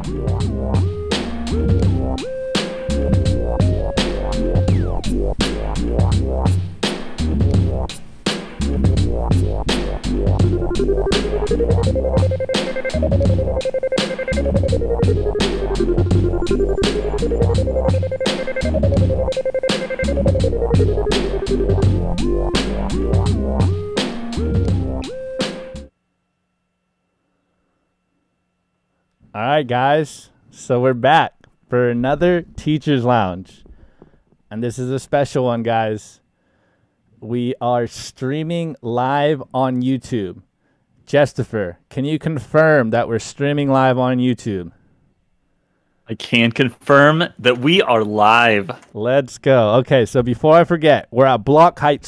All right, guys. So we're back for another Teacher's Lounge. And this is a special one, guys. We are streaming live on YouTube. Justifer, can you confirm that we're streaming live on YouTube? I can confirm that we are live. Let's go. Okay, so before I forget, we're at block height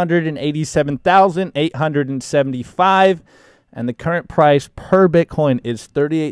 687,875. And the current price per Bitcoin is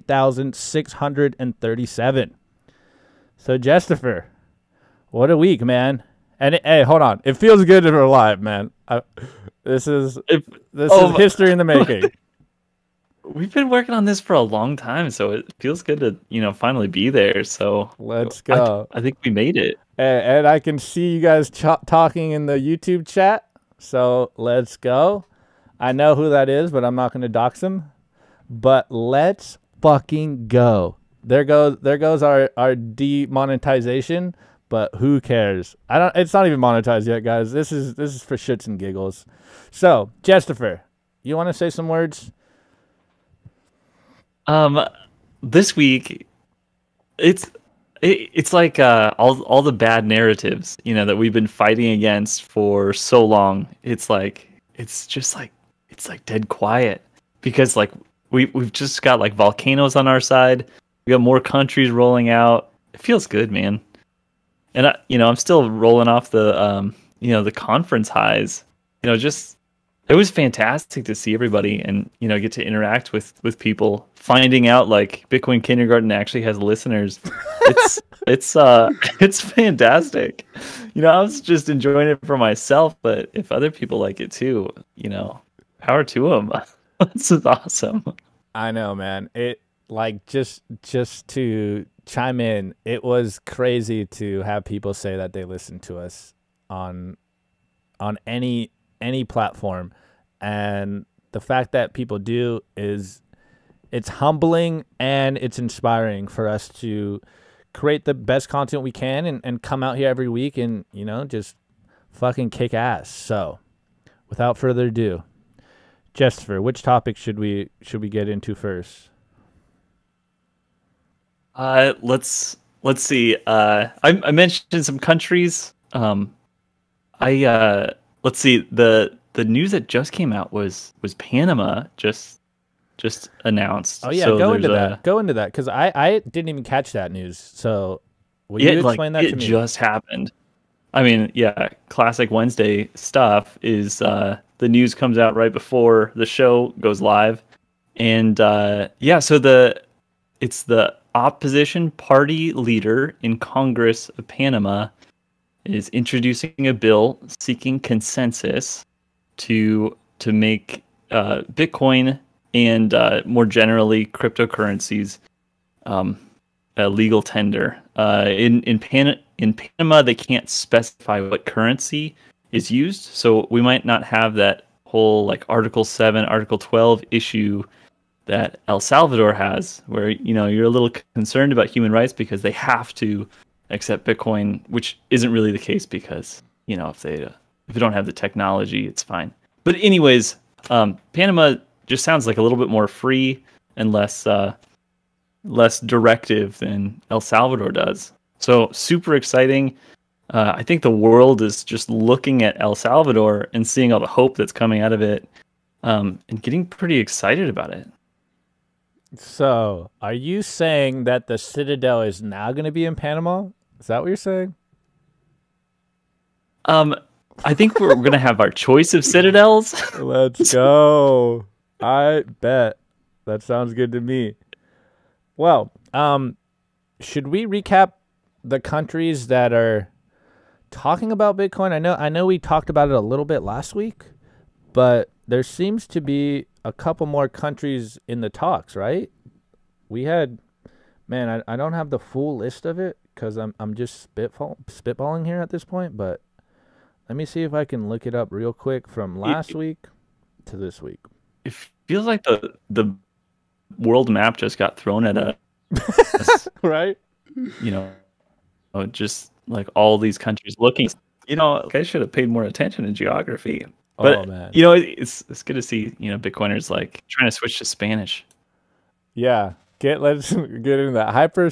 38,637. So, Justifer, what a week, man. And hey, hold on. It feels good that we're live, man. This is history in the making. We've been working on this for a long time, so it feels good to, finally be there. So let's go. I think we made it. And I can see you guys talking in the YouTube chat. So let's go. I know who that is, but I'm not going to dox him. But let's fucking go. There goes our demonetization, but who cares? It's not even monetized yet, guys. This is for shits and giggles. So, Justifer, you want to say some words? This week it's like all the bad narratives, that we've been fighting against for so long. It's dead quiet because we've just got like volcanoes on our side. We got more countries rolling out. It feels good, man. And I'm still rolling off the the conference highs. It was fantastic to see everybody and get to interact with people. Finding out like Bitcoin Kindergarten actually has listeners. It's fantastic. I was just enjoying it for myself, but if other people like it too, power to them. This is awesome. I know, man. It just to chime in, it was crazy to have people say that they listen to us on any platform, and the fact that people do it's humbling and it's inspiring for us to create the best content we can and come out here every week and just fucking kick ass. So without further ado, Justifer, which topic should we get into first? Let's see. I mentioned some countries. Let's see. The news that just came out was Panama just announced. Oh yeah, so go into that because I didn't even catch that news. So will you explain that to me? It just happened. I mean, yeah, classic Wednesday stuff is the news comes out right before the show goes live, and so it's the opposition party leader in Congress of Panama is introducing a bill seeking consensus to make Bitcoin and more generally cryptocurrencies a legal tender. In Panama, they can't specify what currency is used, so we might not have that whole like Article 7, Article 12 issue that El Salvador has, where you're a little concerned about human rights because they have to accept Bitcoin, which isn't really the case because if they don't have the technology, it's fine. But anyways, Panama just sounds like a little bit more free and less directive than El Salvador does. So super exciting. I think the world is just looking at El Salvador and seeing all the hope that's coming out of it, and getting pretty excited about it. So, are you saying that the Citadel is now going to be in Panama? Is that what you're saying? I think we're going to have our choice of citadels. Let's go. I bet. That sounds good to me. Well, should we recap the countries that are talking about Bitcoin? I know we talked about it a little bit last week, but there seems to be a couple more countries in the talks, right? We had Man, I don't have the full list of it because I'm just spitballing here at this point. But let me see if I can look it up real quick from last week to this week. It feels like the world map just got thrown at us, right? Just like all these countries looking. I should have paid more attention to geography. But man. It's good to see Bitcoiners like trying to switch to Spanish. Yeah, let's get into that hyper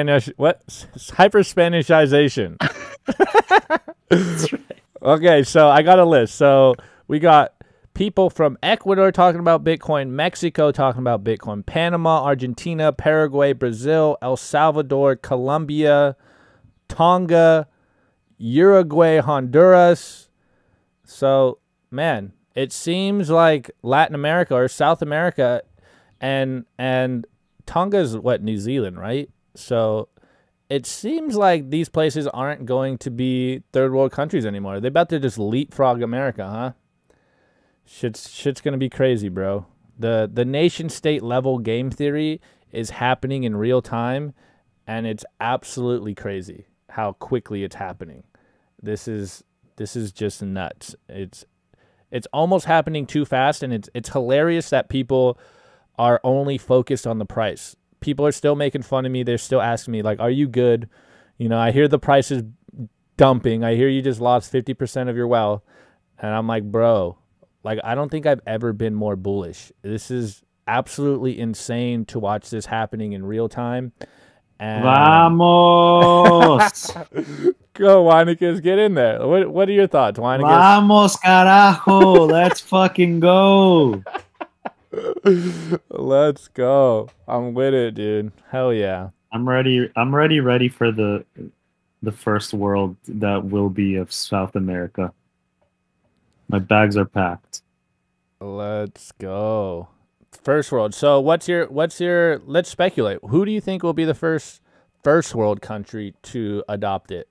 Spanishization. That's right. Okay, so I got a list. So we got people from Ecuador talking about Bitcoin, Mexico talking about Bitcoin, Panama, Argentina, Paraguay, Brazil, El Salvador, Colombia, Tonga, Uruguay, Honduras. So, man, it seems like Latin America or South America and Tonga's New Zealand, right? So it seems like these places aren't going to be third world countries anymore. They're about to just leapfrog America, huh? Shit's gonna be crazy, bro. The nation state level game theory is happening in real time, and it's absolutely crazy how quickly it's happening. This is just nuts. It's almost happening too fast, and it's hilarious that people are only focused on the price. People are still making fun of me. They're still asking me, like, are you good? I hear the price is dumping. I hear you just lost 50% of your wealth. And I'm like, bro, like, I don't think I've ever been more bullish. This is absolutely insane to watch this happening in real time. And Vamos! Go, Weinicus, get in there. What are your thoughts, Weinicus? Vamos, carajo! Let's fucking go! Let's go. I'm with it, dude. Hell yeah. I'm ready for the first world that will be of South America. My bags are packed. Let's go. First world. So what's your let's speculate. Who do you think will be the first world country to adopt it?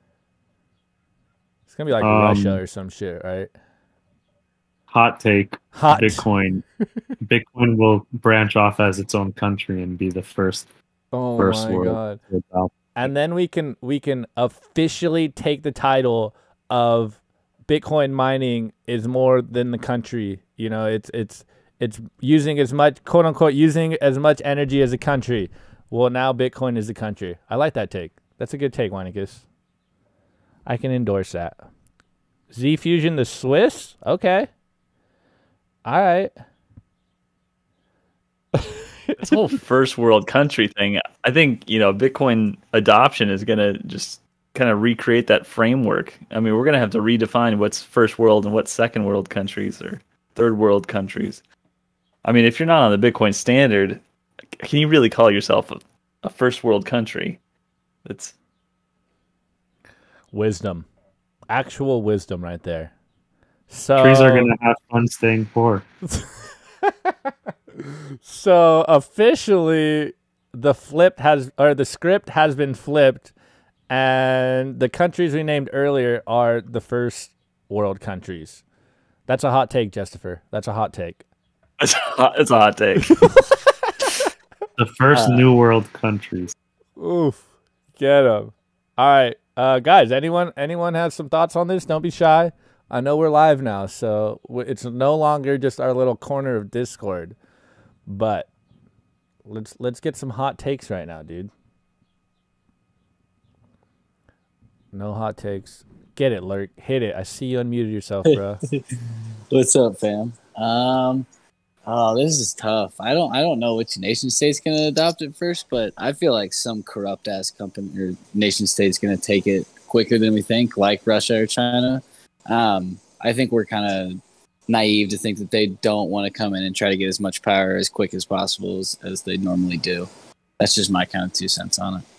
It's going to be like Russia or some shit, right? Hot take. Bitcoin. Bitcoin will branch off as its own country and be the first world God. To adopt. And then we can officially take the title of Bitcoin mining is more than the country. It's using as much, quote unquote, using as much energy as a country. Well, now Bitcoin is the country. I like that take. That's a good take, Weinicus. I can endorse that. Z Fusion, the Swiss? Okay. All right. This whole first world country thing, I think, Bitcoin adoption is going to just kind of recreate that framework. I mean, we're going to have to redefine what's first world and what's second world countries or third world countries. I mean, if you're not on the Bitcoin standard, can you really call yourself a first world country? It's wisdom. Actual wisdom right there. So trees are going to have fun staying poor. So officially the script has been flipped, and the countries we named earlier are the first world countries. That's a hot take, Justifer. That's a hot take. It's a hot take. The first new world countries. Oof. Get them. All right. Guys, anyone has some thoughts on this? Don't be shy. I know we're live now, so it's no longer just our little corner of Discord. But let's get some hot takes right now, dude. No hot takes. Get it, Lurk. Hit it. I see you unmuted yourself, bro. What's up, fam? This is tough. I don't know which nation state's gonna adopt it first, but I feel like some corrupt ass company or nation state's gonna take it quicker than we think, like Russia or China. I think we're kind of naive to think that they don't want to come in and try to get as much power as quick as possible as they normally do. That's just my kind of 2 cents on it.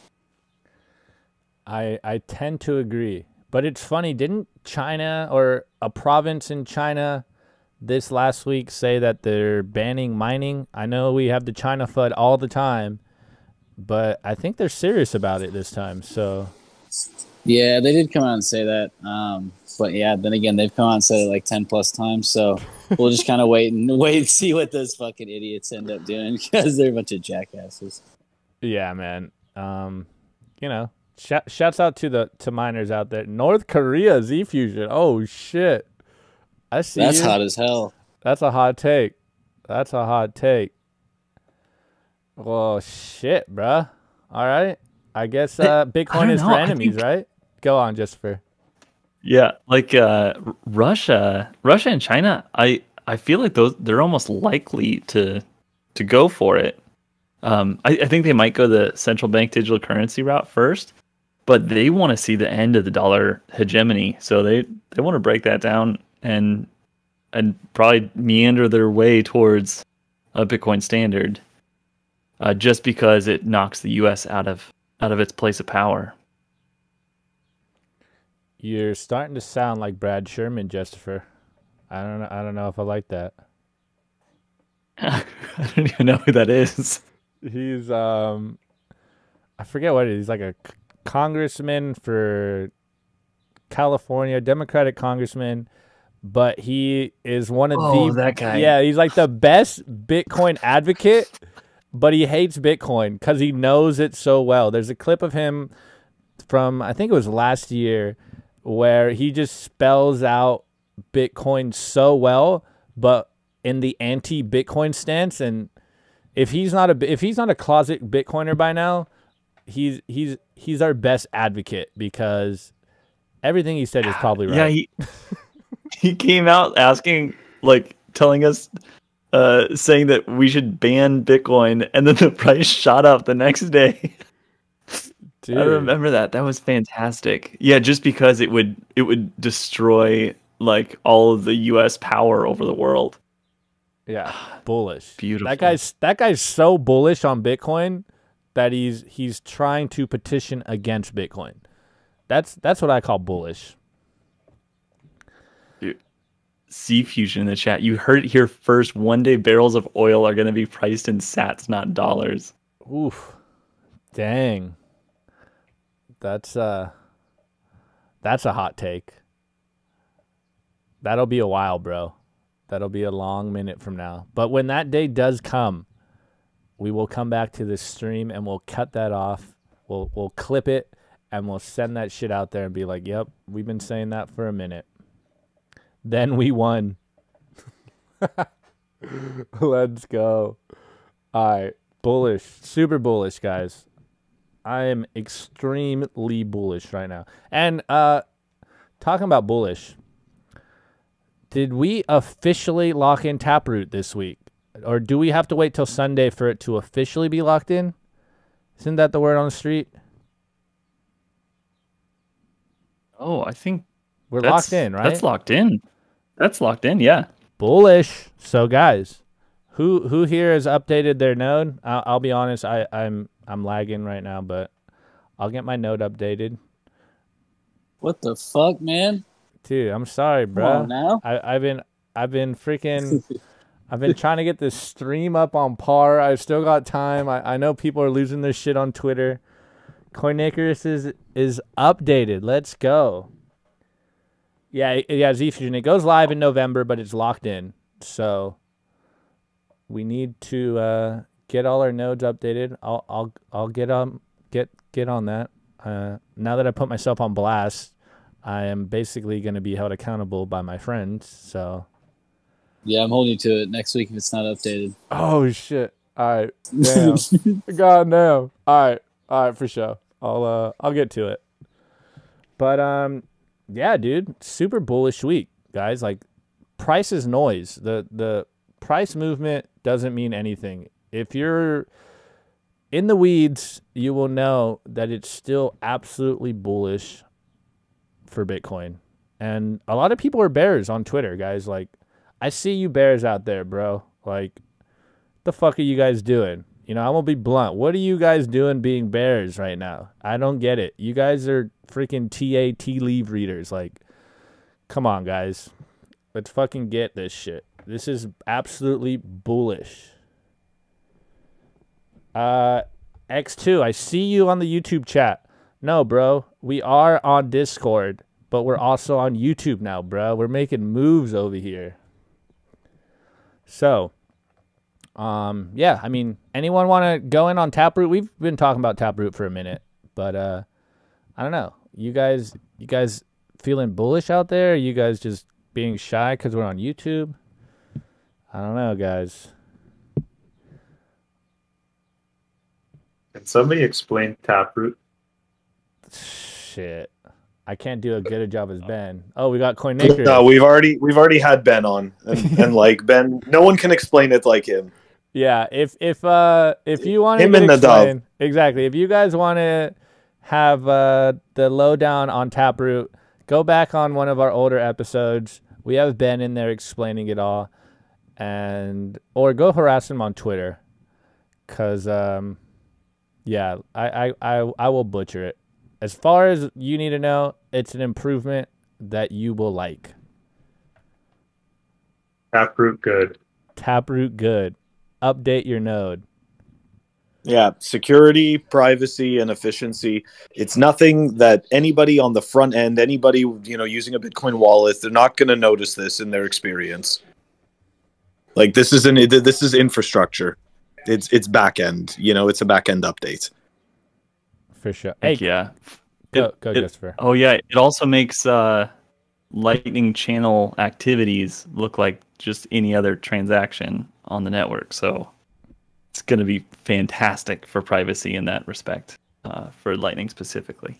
I tend to agree. But it's funny, didn't China or a province in China this last week say that they're banning mining? I know we have the China FUD all the time, but I think they're serious about it this time. So yeah, they did come out and say that. But yeah, then again, they've come out and said it like 10 plus times. So we'll just kind of wait and see what those fucking idiots end up doing because they're a bunch of jackasses. Yeah, man. You know, shouts out to miners out there. North Korea Z Fusion. Oh shit. I see That's you. hot as hell. That's a hot take. That's a hot take. Well, shit, bruh. All right. I guess Bitcoin don't is know. for I enemies, think- right? Go on, Christopher. Yeah, like Russia and China. I feel like they're almost likely to go for it. I think they might go the central bank digital currency route first, but they want to see the end of the dollar hegemony. So they want to break that down and probably meander their way towards a Bitcoin standard, just because it knocks the U.S. out of its place of power. You're starting to sound like Brad Sherman, Christopher. I don't know if I like that. I don't even know who that is. He's I forget what it is. He's like a congressman for California, Democratic congressman, but he is one of Oh, the that guy. Yeah, he's like the best Bitcoin advocate, but he hates Bitcoin cuz he knows it so well. There's a clip of him from I think it was last year where he just spells out Bitcoin so well, but in the anti-Bitcoin stance. And if he's not a closet Bitcoiner by now, he's our best advocate because everything he said is probably right. Yeah, he came out asking, like, telling us, saying that we should ban Bitcoin, and then the price shot up the next day. Dude. I remember that. That was fantastic. Yeah, just because it would destroy like all of the U.S. power over the world. Yeah, bullish. Beautiful. That guy's so bullish on Bitcoin that he's trying to petition against Bitcoin. That's what I call bullish. Z Fusion in the chat. You heard it here first. One day barrels of oil are going to be priced in sats, not dollars. Oof. Dang. That's a hot take. That'll be a while, bro. That'll be a long minute from now. But when that day does come, we will come back to this stream and we'll cut that off. We'll clip it and we'll send that shit out there and be like, "Yep, we've been saying that for a minute." Then we won. Let's go. All right. Bullish. Super bullish, guys. I am extremely bullish right now. And talking about bullish, did we officially lock in Taproot this week? Or do we have to wait till Sunday for it to officially be locked in? Isn't that the word on the street? Oh, I think We're locked in, right? That's locked in. That's locked in, yeah. Bullish. So guys, who here has updated their node? I'll be honest, I'm lagging right now, but I'll get my node updated. What the fuck, man? Dude, I'm sorry, bro. Come on now. I've been freaking I've been trying to get this stream up on par. I've still got time. I know people are losing their shit on Twitter. Coinicarus is updated. Let's go. Yeah, Z Fusion. It goes live in November, but it's locked in. So we need to get all our nodes updated. I'll get on that. Now that I put myself on blast, I am basically going to be held accountable by my friends. So Yeah, I'm holding you to it next week if it's not updated. oh shit! All right, damn. God damn. All right, for sure. I'll get to it. But yeah, dude, super bullish week, guys. Like, price is noise. The price movement doesn't mean anything. If you're in the weeds, you will know that it's still absolutely bullish for Bitcoin. And a lot of people are bears on Twitter, guys. Like, I see you bears out there, bro. Like, the fuck are you guys doing? You know, I'm gonna be blunt. What are you guys doing being bears right now? I don't get it. You guys are freaking tea leave readers. Like, come on, guys. Let's fucking get this shit. This is absolutely bullish. X2, I see you on the YouTube chat. No, bro. We are on Discord, but we're also on YouTube now, bro. We're making moves over here. So, Yeah, I mean, anyone want to go in on Taproot? We've been talking about Taproot for a minute, but I don't know. You guys feeling bullish out there? Are you guys just being shy because we're on YouTube? I don't know, guys. Can somebody explain Taproot? Shit, I can't do a good a job as Ben. Oh, we got Coinicarus. No, we've already had Ben on, and like Ben, no one can explain it like him. Yeah, if you want to Him and Nadav. exactly, if you guys want to have the lowdown on Taproot, go back on one of our older episodes. We have Ben in there explaining it all, or go harass him on Twitter, cause yeah, I will butcher it. As far as you need to know, it's an improvement that you will like. Taproot good. Taproot good. Update your node. Yeah, security, privacy, and efficiency. It's nothing that anybody on the front end, anybody using a Bitcoin wallet, they're not going to notice this in their experience. Like this is infrastructure. It's back end. It's a back end update. For sure. Heck yeah. Go, Christopher. Oh yeah, it also makes Lightning channel activities look like just any other transaction on the network. So it's going to be fantastic for privacy in that respect, for Lightning specifically.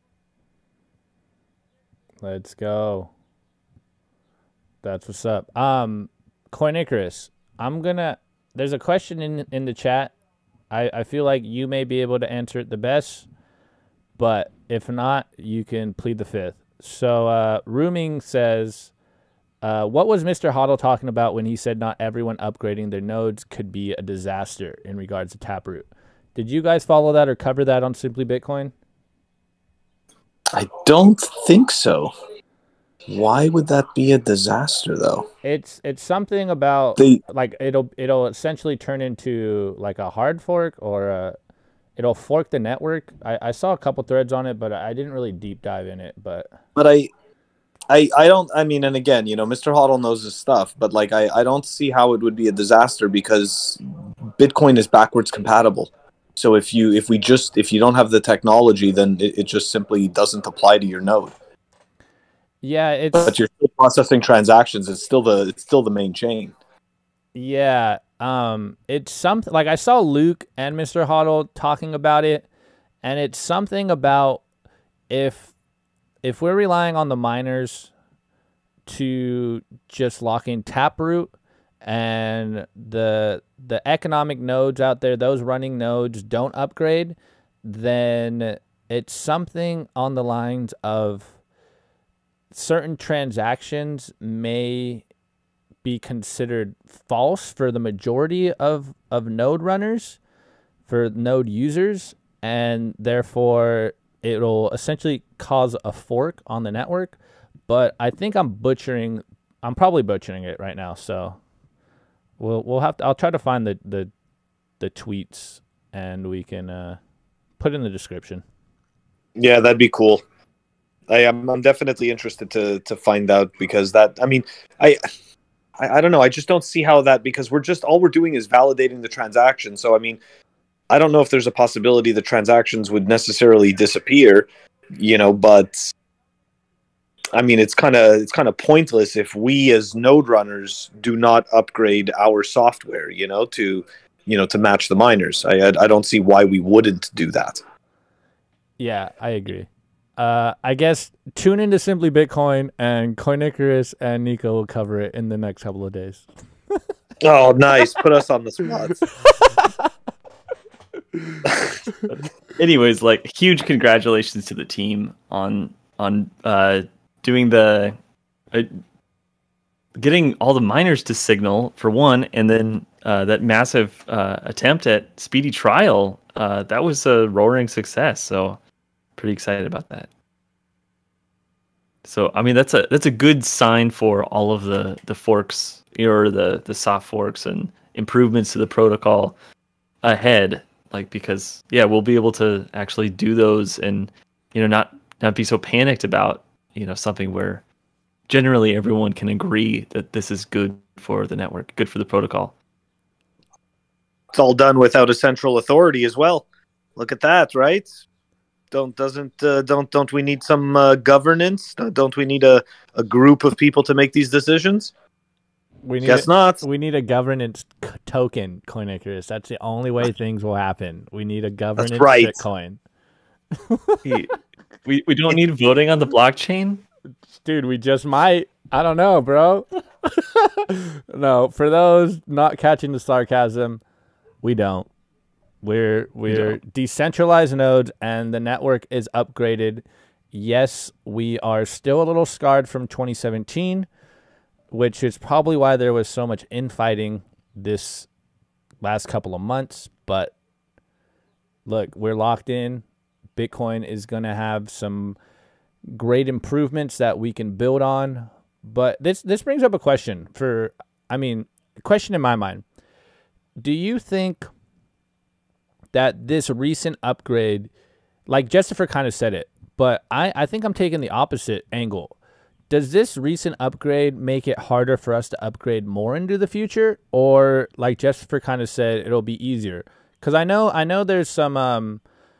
Let's go. That's what's up. Coinicarus, there's a question in the chat. I feel like you may be able to answer it the best, but if not, you can plead the fifth. So Rooming says, what was Mr. Hodl talking about when he said not everyone upgrading their nodes could be a disaster in regards to Taproot? Did you guys follow that or cover that on Simply Bitcoin? I don't think so. Why would that be a disaster, though? It's something about like it'll essentially turn into like a hard fork, or it'll fork the network. I saw a couple threads on it, but I didn't really deep dive in it. But I don't. I mean, and again, Mr. Hodl knows his stuff, but like I don't see how it would be a disaster because Bitcoin is backwards compatible. So if you don't have the technology, then it just simply doesn't apply to your node. Yeah, but you're still processing transactions. It's still the main chain. Yeah, it's something like I saw Luke and Mr. Hodl talking about it, and it's something about if we're relying on the miners to just lock in Taproot and the economic nodes out there, those running nodes don't upgrade, then it's something on the lines of certain transactions may be considered false for the majority of node runners, for node users, and therefore it'll essentially cause a fork on the network. But I think I'm probably butchering it right now, so we'll have to, I'll try to find the tweets and we can put it in the description. Yeah, that'd be cool. I'm definitely interested to find out, because that, I mean, I don't know. I just don't see how that, because all we're doing is validating the transaction. So, I mean, I don't know if there's a possibility the transactions would necessarily disappear, but I mean, it's kind of pointless if we as node runners do not upgrade our software, to match the miners. I don't see why we wouldn't do that. Yeah, I agree. I guess tune into Simply Bitcoin, and Coinicarus and Nico will cover it in the next couple of days. Oh, nice. Put us on the spot. Anyways, like, huge congratulations to the team on doing getting all the miners to signal for one, and then that massive attempt at speedy trial. That was a roaring success. So pretty excited about that. So I mean, that's a good sign for all of the forks, or the soft forks and improvements to the protocol ahead. Like, because we'll be able to actually do those, and not be so panicked about something where generally everyone can agree that this is good for the network, good for the protocol. It's all done without a central authority as well. Look at that, right? Don't we need some governance? Don't we need a group of people to make these decisions? We need Guess not. We need a governance token, Coin Icarus. That's the only way things will happen. We need a governance right. shitcoin. we don't need voting on the blockchain? Dude, we just might. I don't know, bro. No, for those not catching the sarcasm, we don't. We're decentralized nodes and the network is upgraded. Yes, we are still a little scarred from 2017, which is probably why there was so much infighting this last couple of months. But look, we're locked in. Bitcoin is going to have some great improvements that we can build on. But this brings up a question a question in my mind. Do you think that this recent upgrade, like Jessifer kind of said it, but I think I'm taking the opposite angle. Does this recent upgrade make it harder for us to upgrade more into the future? Or like Jessifer kind of said, it'll be easier? Because I know there's some,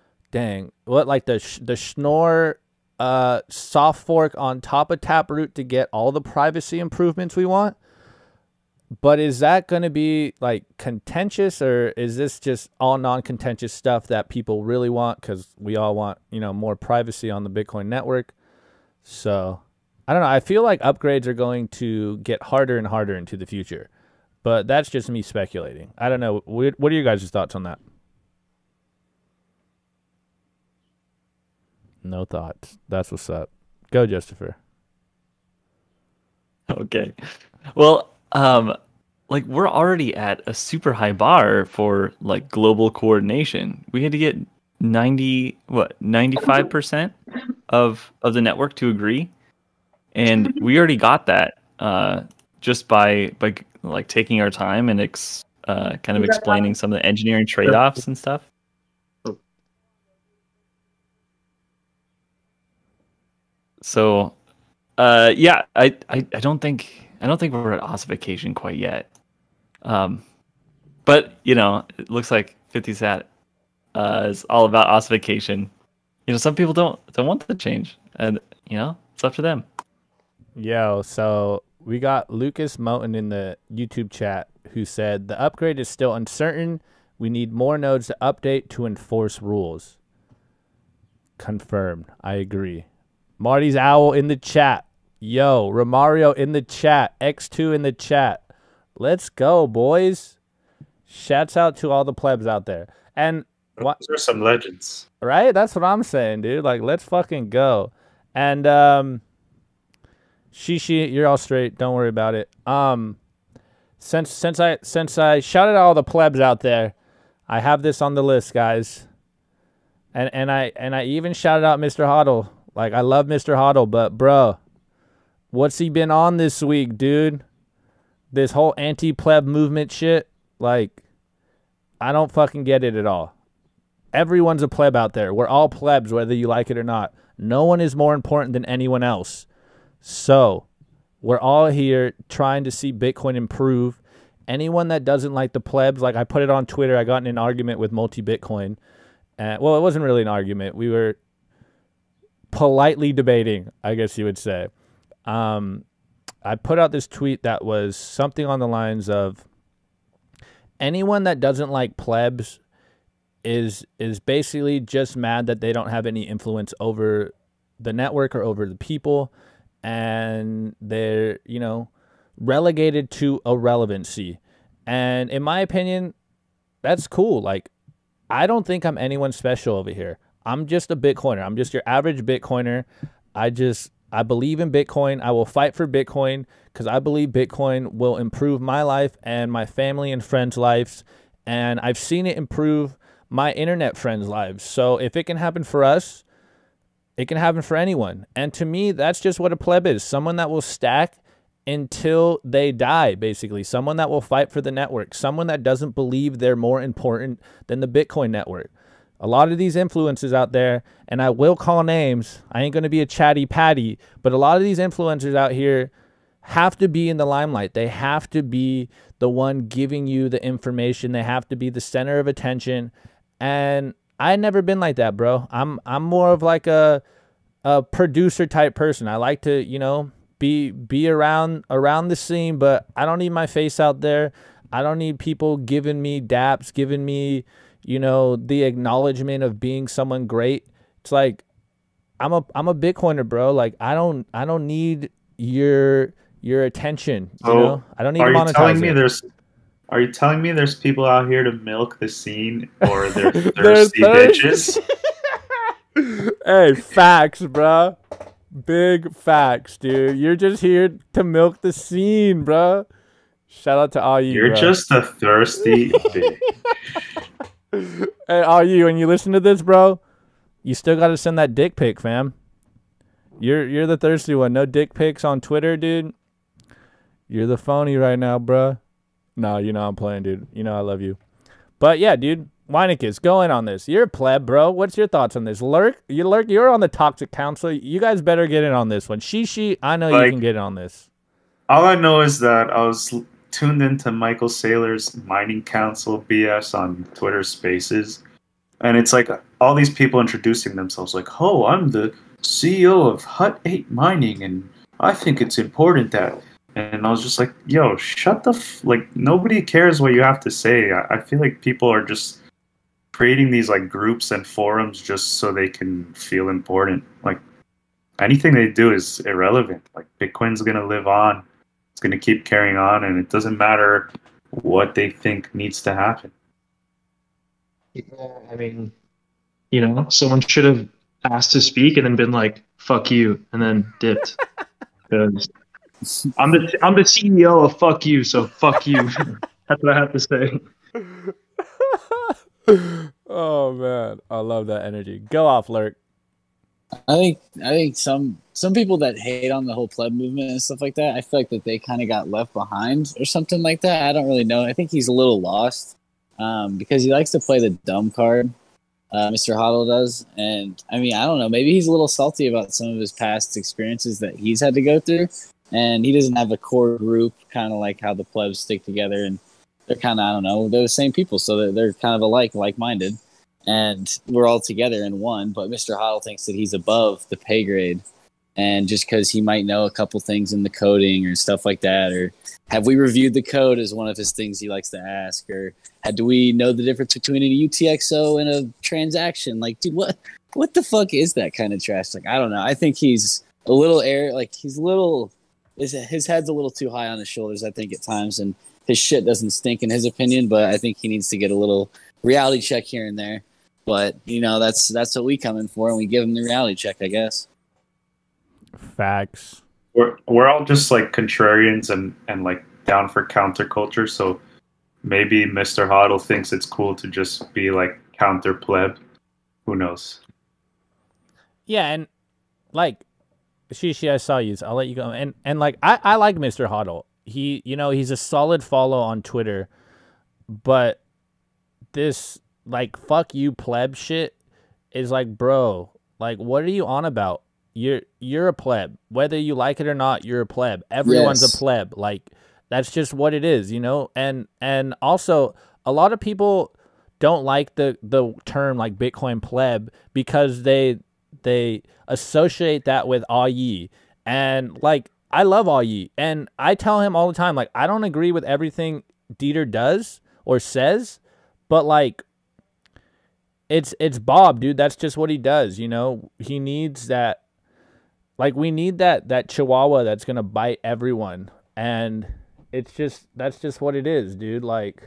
the Schnorr soft fork on top of Taproot to get all the privacy improvements we want. But is that going to be like contentious, or is this just all non-contentious stuff that people really want because we all want, more privacy on the Bitcoin network? So I don't know. I feel like upgrades are going to get harder and harder into the future, but that's just me speculating. I don't know. What are you guys' thoughts on that? No thoughts. That's what's up. Go, Justifer. Okay. Well, we're already at a super high bar for like global coordination. We had to get 95% of the network to agree, and we already got that just by like taking our time and kind of explaining some of the engineering trade-offs and stuff. So, I don't think we're at ossification quite yet. But it looks like 50 Sat is all about ossification. Some people don't want the change, and it's up to them. Yo, so we got Lucas Moten in the YouTube chat who said the upgrade is still uncertain. We need more nodes to update to enforce rules. Confirmed. I agree. Marty's Owl in the chat. Yo, Romario in the chat. X2 in the chat. Let's go, boys. Shouts out to all the plebs out there. And those are some legends. Right? That's what I'm saying, dude. Like, let's fucking go. And Shishi, you're all straight. Don't worry about it. Since I shouted out all the plebs out there, I have this on the list, guys. And I even shouted out Mr. Hodl. Like, I love Mr. Hodl, but bro, what's he been on this week, dude? This whole anti-pleb movement shit, like, I don't fucking get it at all. Everyone's a pleb out there. We're all plebs, whether you like it or not. No one is more important than anyone else. So, we're all here trying to see Bitcoin improve. Anyone that doesn't like the plebs, like I put it on Twitter, I got in an argument with Multi-Bitcoin. Well, it wasn't really an argument. We were politely debating, I guess you would say. I put out this tweet that was something on the lines of, anyone that doesn't like plebs is basically just mad that they don't have any influence over the network or over the people, and they're, relegated to irrelevancy. And in my opinion, that's cool. Like, I don't think I'm anyone special over here. I'm just a Bitcoiner. I'm just your average Bitcoiner. I believe in Bitcoin. I will fight for Bitcoin because I believe Bitcoin will improve my life and my family and friends' lives. And I've seen it improve my internet friends' lives. So if it can happen for us, it can happen for anyone. And to me, that's just what a pleb is. Someone that will stack until they die, basically. Someone that will fight for the network. Someone that doesn't believe they're more important than the Bitcoin network. A lot of these influencers out there, and I will call names, I ain't going to be a chatty patty, but a lot of these influencers out here, have to be in the limelight. They have to be the one giving you the information. They have to be the center of attention. And I never been like that, bro. I'm more of like a producer type person. I like to, you know, be around the scene, but I don't need my face out there. I don't need people giving me daps, giving me, you know, the acknowledgement of being someone great. It's like I'm a Bitcoiner, bro. Like I don't need your attention. You know? I don't need to monetize it. Are you telling me there's people out here to milk the scene, or they're thirsty bitches? Hey, facts, bro. Big facts, dude. You're just here to milk the scene, bro. Shout out to all you. You're bro. Just a thirsty bitch. Hey, all you, when you listen to this, bro, you still got to send that dick pic, fam. You're the thirsty one. No dick pics on Twitter, dude. You're the phony right now, bro. No, you know I'm playing, dude. You know I love you. But yeah, dude, Weinicus, go in on this. You're a pleb, bro. What's your thoughts on this? Lurk, you're on the Toxic Council. You guys better get in on this one. Shishi, I know you can get in on this. All I know is that I was tuned into Michael Saylor's Mining Council BS on Twitter Spaces. And it's like all these people introducing themselves like, oh, I'm the CEO of Hut 8 Mining, and I think it's important that... And I was just like, yo, shut the... like, nobody cares what you have to say. I feel like people are just creating these, like, groups and forums just so they can feel important. Like, anything they do is irrelevant. Like, Bitcoin's going to live on. It's going to keep carrying on, and it doesn't matter what they think needs to happen. Yeah, I mean, you know, someone should have asked to speak and then been like, fuck you, and then dipped. Because... I'm the CEO of fuck you, so fuck you. That's what I have to say. Oh man, I love that energy. Go off, Lurk. I think some people that hate on the whole pleb movement and stuff like that, I feel like that they kind of got left behind or something like that. I don't really know. I think he's a little lost because he likes to play the dumb card. Mr. Hodl does, and I mean, I don't know. Maybe he's a little salty about some of his past experiences that he's had to go through. And he doesn't have a core group, kind of like how the plebs stick together. And they're kind of, I don't know, they're the same people. So they're kind of alike, like-minded. And we're all together in one. But Mr. Hodl thinks that he's above the pay grade. And just because he might know a couple things in the coding or stuff like that. Or have we reviewed the code is one of his things he likes to ask. Or do we know the difference between a UTXO and a transaction? Like, dude, what the fuck is that kind of trash? Like, I don't know. I think he's a little he's a little... His head's a little too high on his shoulders, I think, at times, and his shit doesn't stink in his opinion, but I think he needs to get a little reality check here and there. But, you know, that's what we come in for, and we give him the reality check, I guess. Facts. We're all just, like, contrarians and like, down for counterculture, so maybe Mr. Hodl thinks it's cool to just be, like, counter pleb. Who knows? Yeah, and, like... Shishi, I saw you. So I'll let you go. And like I like Mr. Hodl. He, you know, he's a solid follow on Twitter, but this like fuck you pleb shit is like, bro, like what are you on about? You're a pleb. Whether you like it or not, you're a pleb. Everyone's a pleb. Like that's just what it is, you know? And also a lot of people don't like the term like Bitcoin pleb because they associate that with Ayi. And like I love Ayi, and I tell him all the time, like I don't agree with everything Dieter does or says, but like it's Bob, dude. That's just what he does, you know. He needs that, like we need that chihuahua that's gonna bite everyone, and that's just what it is, dude. Like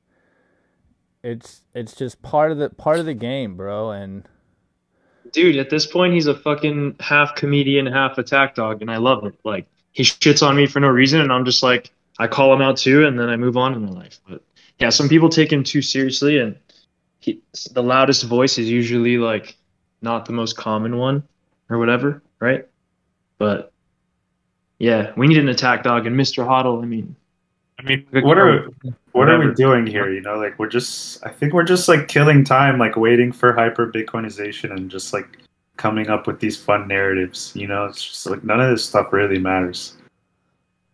it's just part of the game, bro. And dude, at this point, he's a fucking half comedian, half attack dog, and I love it. Like, he shits on me for no reason, and I'm just like, I call him out too, and then I move on in my life. But yeah, some people take him too seriously, and the loudest voice is usually like not the most common one or whatever, right? But yeah, we need an attack dog, and Mr. Hodl. I mean, what are we doing here? You know, like I think we're just like killing time, like waiting for hyper Bitcoinization and just like coming up with these fun narratives. You know, it's just like none of this stuff really matters.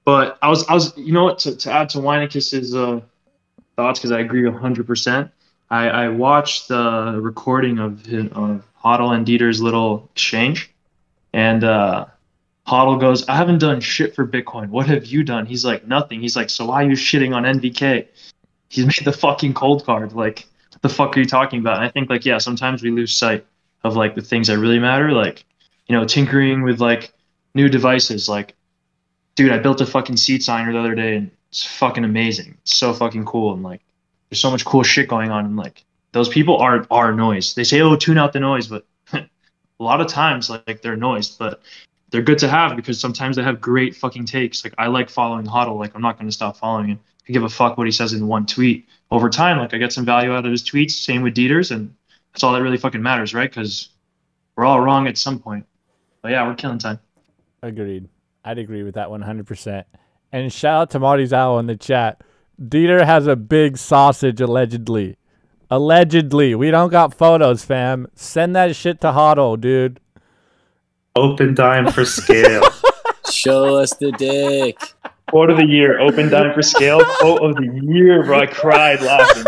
But I was, you know what? To add to Weineckis's thoughts, because I agree 100%. I watched the recording of Hoddle and Dieter's little exchange, and Hoddle goes, "I haven't done shit for Bitcoin. What have you done?" He's like, "Nothing." He's like, "So why are you shitting on NVK? He's made the fucking cold card. Like, what the fuck are you talking about?" And I think like, yeah, sometimes we lose sight of like the things that really matter, like, you know, tinkering with like new devices. Like, dude, I built a fucking seat signer the other day, and it's fucking amazing. It's so fucking cool, and like, there's so much cool shit going on, and like, those people are noise. They say, "Oh, tune out the noise," but a lot of times, like, they're noise, but they're good to have because sometimes they have great fucking takes. Like, I like following Hoddle. Like, I'm not going to stop following him. I give a fuck what he says in one tweet. Over time, like, I get some value out of his tweets. Same with Dieters, and that's all that really fucking matters, right? Because we're all wrong at some point. But yeah, we're killing time. Agreed. I'd agree with that 100%. And shout out to Marty's Owl in the chat. Dieter has a big sausage, allegedly. Allegedly. We don't got photos, fam. Send that shit to Hoddle, dude. Open dime for scale. Show us the dick. Quote of the year, open dime for scale. Quote of the year, bro. I cried laughing.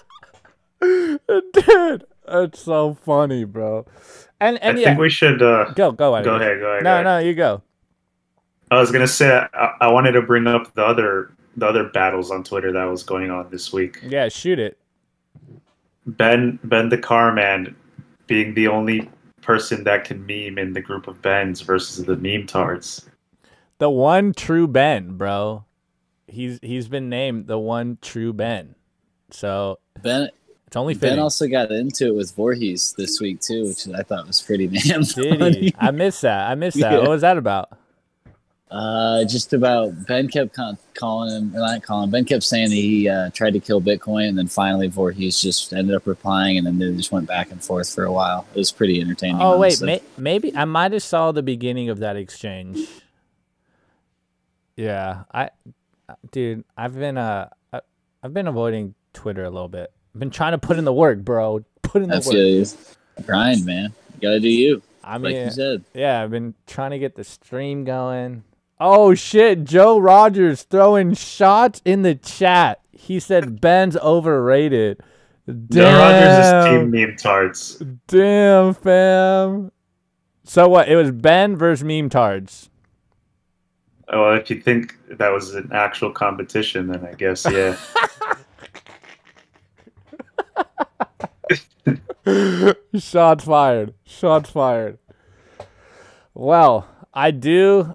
Dude, that's so funny, bro. And I yeah, think we should go ahead. Go ahead. No, you go. I was gonna say I wanted to bring up the other battles on Twitter that was going on this week. Yeah, shoot it. Ben the car man being the only person that can meme in the group of Bens versus the meme tards. The one true Ben, bro. He's been named the one true Ben. So Ben it's only fitting. Ben also got into it with Voorhees this week too, which I thought was pretty damn Did funny. he? I missed that. Yeah. What was that about? Just about Ben kept calling him, or not calling him. Ben kept saying that he tried to kill Bitcoin, and then finally Voorhees just ended up replying, and then they just went back and forth for a while. It was pretty entertaining. Oh honestly. wait, maybe I might have saw the beginning of that exchange. Yeah, dude, I've been avoiding Twitter a little bit. I've been trying to put in the work, bro. Put in the I work. feel you. Grind, man. You gotta do you. I mean, Like you said. yeah, I've been trying to get the stream going. Oh shit, Joe Rogers throwing shots in the chat. He said Ben's overrated. Joe Rogers is team meme tards. Damn, fam. So what? It was Ben versus meme tards. Well, if you think that was an actual competition, then I guess yeah. Shots fired. Shots fired. Well, I did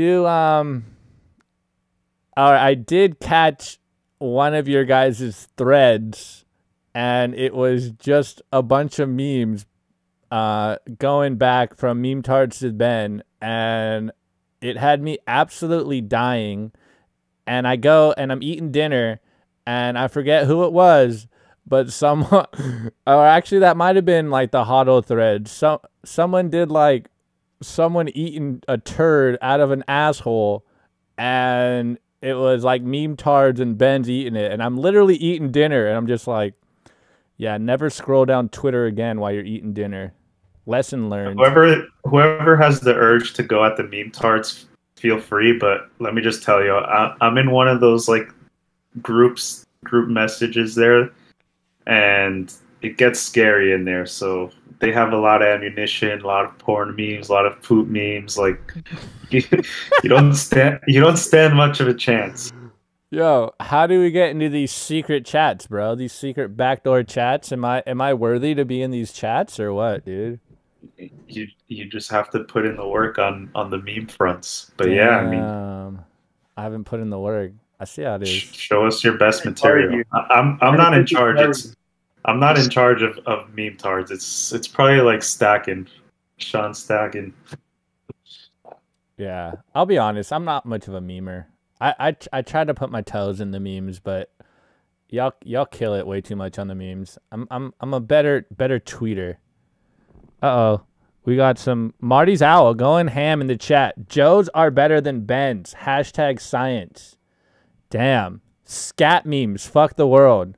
catch one of your guys' threads, and it was just a bunch of memes going back from meme tards to Ben, and it had me absolutely dying. And I go and I'm eating dinner, and I forget who it was, but someone, or actually that might have been like the Hoddle thread. Someone did like someone eating a turd out of an asshole, and it was like meme tards and Ben's eating it, and I'm literally eating dinner, and I'm just like, yeah, never scroll down Twitter again while you're eating dinner. Lesson learned. Whoever has the urge to go at the meme tarts, feel free. But let me just tell you, I'm in one of those like group messages there, and it gets scary in there. So they have a lot of ammunition, a lot of porn memes, a lot of poop memes. Like you don't stand much of a chance. Yo, how do we get into these secret chats, bro? These secret backdoor chats? Am I worthy to be in these chats or what, dude? You just have to put in the work on the meme fronts. But yeah, I mean, I haven't put in the work. I see how it is. Show us your best material. I'm not in charge. I'm not in charge of meme tards. It's probably like Sean Stacking. Yeah, I'll be honest. I'm not much of a memer. I try to put my toes in the memes, but y'all kill it way too much on the memes. I'm a better tweeter. Uh-oh. We got some Marty's Owl going ham in the chat. Joe's are better than Ben's. # science. Damn. Scat memes. Fuck the world.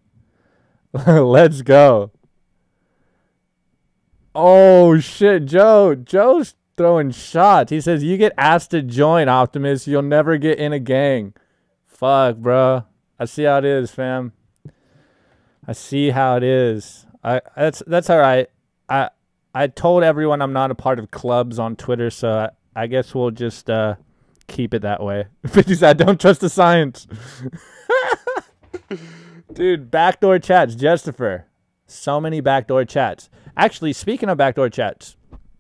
Let's go. Oh shit, Joe's throwing shots. He says, you get asked to join, Optimus. You'll never get in a gang. Fuck, bro. I see how it is, fam. I see how it is. That's all right. I told everyone I'm not a part of clubs on Twitter, so I guess we'll just keep it that way. 50 said, don't trust the science. Dude, backdoor chats, Justifer. So many backdoor chats. Actually, speaking of backdoor chats,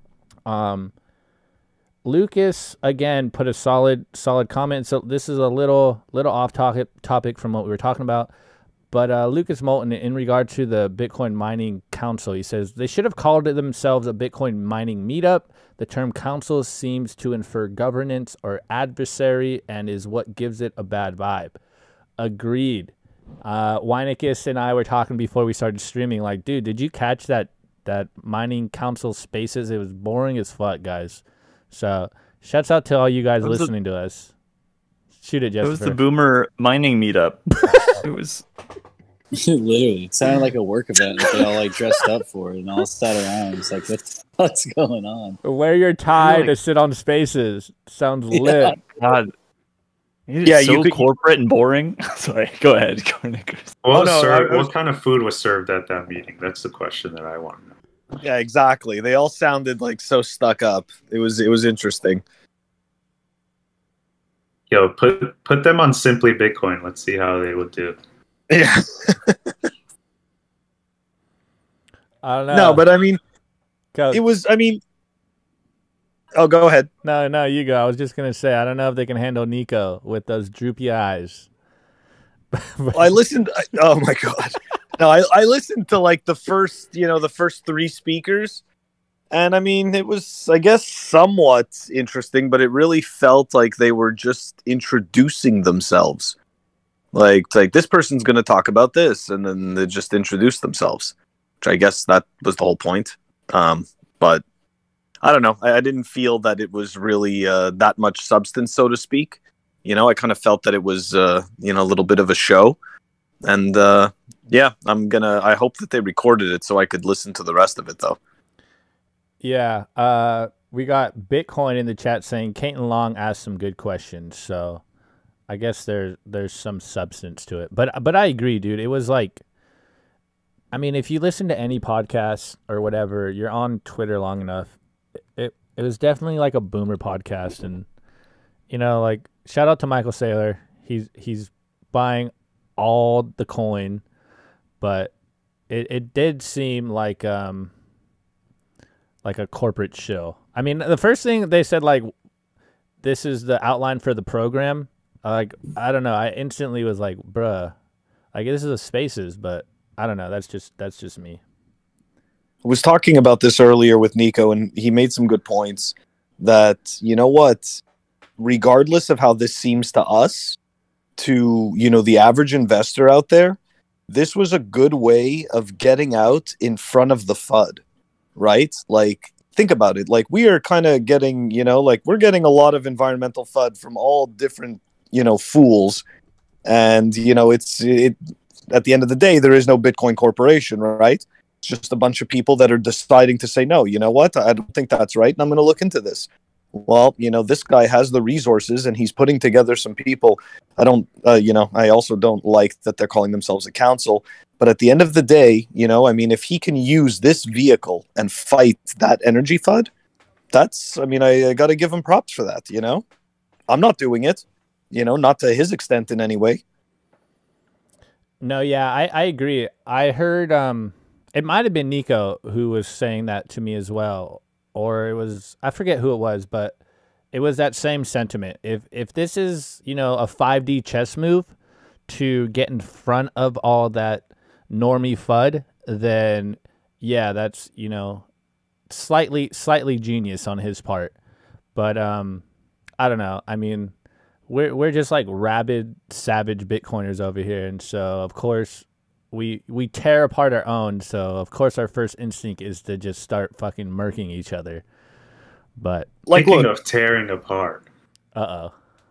Lucas again put a solid comment. So this is a little off topic from what we were talking about. But Lucas Moulton, in regard to the Bitcoin Mining Council, he says they should have called it themselves a Bitcoin Mining Meetup. The term council seems to infer governance or adversary and is what gives it a bad vibe. Agreed. Weinicus and I were talking before we started streaming, like, dude, did you catch that Mining Council Spaces? It was boring as fuck, guys. So shouts out to all you guys listening to us. Shoot it, Jessica. It was the Boomer Mining Meetup. It was... Literally, it sounded like a work event that they all like dressed up for it and all sat around. It's like, what's going on? Wear your tie to sit on Spaces. Sounds lit. God. It's so corporate and boring. Sorry, go ahead. What kind of food was served at that meeting? That's the question that I want to know. Yeah, exactly. They all sounded like so stuck up. It was interesting. Yo, put them on Simply Bitcoin. Let's see how they would do. Yeah. I don't know. No, but I mean, it was. I mean, oh, go ahead. No, you go. I was just gonna say I don't know if they can handle Nico with those droopy eyes. I listened. Oh my god! No, I listened to like the first 3 speakers, and I mean, it was, I guess, somewhat interesting, but it really felt like they were just introducing themselves. Like this person's going to talk about this, and then they just introduce themselves, which I guess that was the whole point. But I don't know. I didn't feel that it was really that much substance, so to speak. I kind of felt that it was, a little bit of a show. And yeah, I hope that they recorded it so I could listen to the rest of it, though. Yeah. We got Bitcoin in the chat saying Caton Long asked some good questions. So I guess there's some substance to it. But I agree, dude. It was like, I mean, if you listen to any podcast or whatever, you're on Twitter long enough, it was definitely like a boomer podcast. And, like, shout out to Michael Saylor. He's buying all the coin, but it did seem like a corporate shill. I mean, the first thing they said, like, this is the outline for the program. Like, I don't know. I instantly was like, bruh, like, this is a Spaces, but I don't know. That's just me. I was talking about this earlier with Nico, and he made some good points that, you know what, regardless of how this seems to us, to, the average investor out there, this was a good way of getting out in front of the FUD, right? Like, think about it. Like, we are kind of getting, we're getting a lot of environmental FUD from all different, fools. And, it at the end of the day, there is no Bitcoin Corporation, right? It's just a bunch of people that are deciding to say, no, you know what? I don't think that's right, and I'm going to look into this. Well, this guy has the resources, and he's putting together some people. I also don't like that they're calling themselves a council. But at the end of the day, if he can use this vehicle and fight that energy FUD, I got to give him props for that, I'm not doing it, not to his extent in any way. No, yeah, I agree. I heard it might have been Nico who was saying that to me as well. Or it was, I forget who it was, but it was that same sentiment. If this is, a 5D chess move to get in front of all that normie FUD, then yeah, that's, slightly genius on his part. But I don't know. I mean, we're just like rabid, savage Bitcoiners over here, and so of course we tear apart our own. So of course our first instinct is to just start fucking murking each other. But speaking of tearing apart, the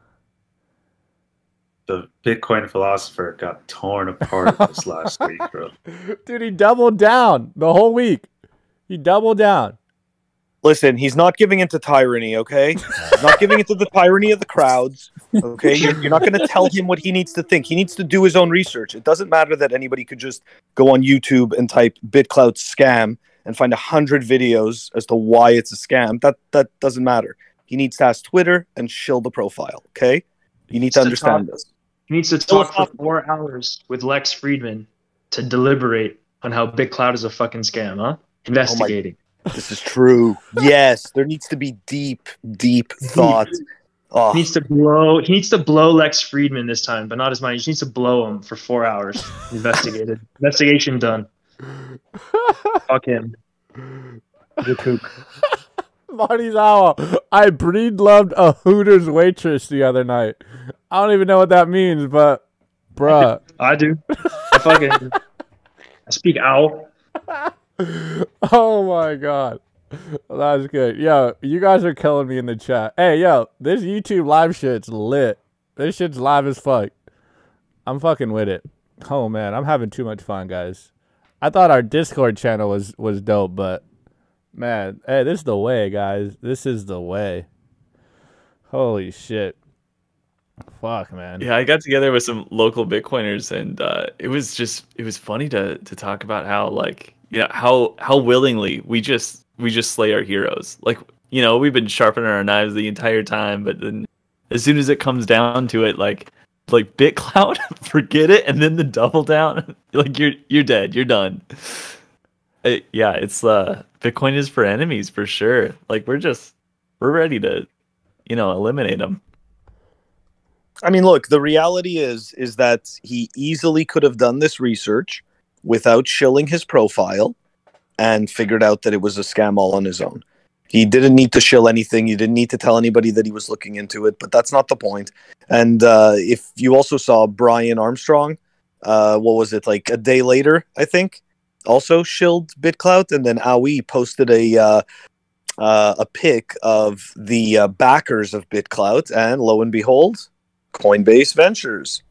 Bitcoin philosopher got torn apart this last week, bro. Dude, he doubled down the whole week. He doubled down. Listen, he's not giving into tyranny, okay? He's not giving into the tyranny of the crowds, okay? You're not going to tell him what he needs to think. He needs to do his own research. It doesn't matter that anybody could just go on YouTube and type BitClout scam and find 100 videos as to why it's a scam. That doesn't matter. He needs to ask Twitter and shill the profile, okay? You need to understand this. He needs to talk for 4 hours with Lex Friedman to deliberate on how BitClout is a fucking scam, huh? Investigating. This is true. Yes, there needs to be deep thought. Oh. He needs to blow Lex Friedman this time, but not as much. He just needs to blow him for 4 hours. Investigated. Investigation done. Fuck him. The kook. Marizawa, I breed loved a Hooters waitress the other night. I don't even know what that means, but bruh. I do. I speak owl. Oh my god. That's good. Yo, you guys are killing me in the chat. Hey, yo, this YouTube live shit's lit. This shit's live as fuck. I'm fucking with it. Oh man, I'm having too much fun, guys. I thought our Discord channel was dope, but man, hey, this is the way, guys. This is the way. Holy shit. Fuck, man. Yeah, I got together with some local Bitcoiners, and it was funny to talk about how, like, how willingly we just slay our heroes. Like, we've been sharpening our knives the entire time, but then as soon as it comes down to it, like BitClout, forget it, and then the double down, like you're dead, you're done. Yeah, it's Bitcoin is for enemies for sure. Like we're ready to, eliminate them. I mean, look, the reality is that he easily could have done this research without shilling his profile and figured out that it was a scam all on his own. He didn't need to shill anything. He didn't need to tell anybody that he was looking into it, but that's not the point. And if you also saw Brian Armstrong, what was it, like a day later, I think, also shilled BitClout, and then Aoi posted a pic of the backers of BitClout, and lo and behold, Coinbase Ventures.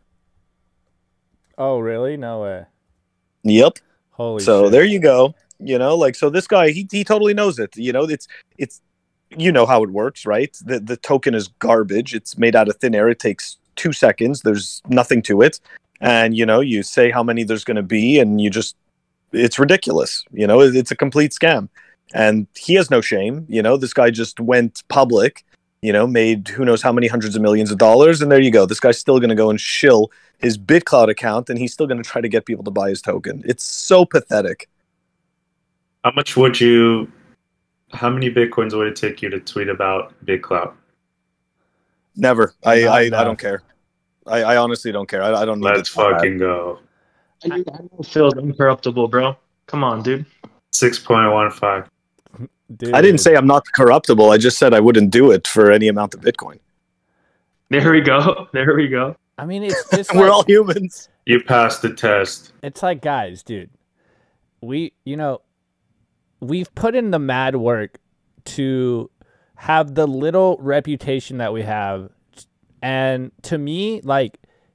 Oh, really? No way. Yep. Holy so shit. There you go. So this guy, he totally knows it. It's how it works, right? The token is garbage. It's made out of thin air. It takes 2 seconds. There's nothing to it. And, you say how many there's going to be, and it's ridiculous. It's a complete scam. And he has no shame. This guy just went public, made who knows how many hundreds of millions of dollars. And there you go. This guy's still going to go and shill his BitClout account, and he's still going to try to get people to buy his token. It's so pathetic. How many Bitcoins would it take you to tweet about BitClout? Never. I don't care. I honestly don't care. I don't need Let's fucking go. Phil's incorruptible, bro. Come on, dude. 6.15. Dude. I didn't say I'm not corruptible. I just said I wouldn't do it for any amount of Bitcoin. There we go. There we go. I mean, it's just we're all humans. You passed the test. It's like, guys, dude, we've put in the mad work to have the little reputation that we have. And to me, like,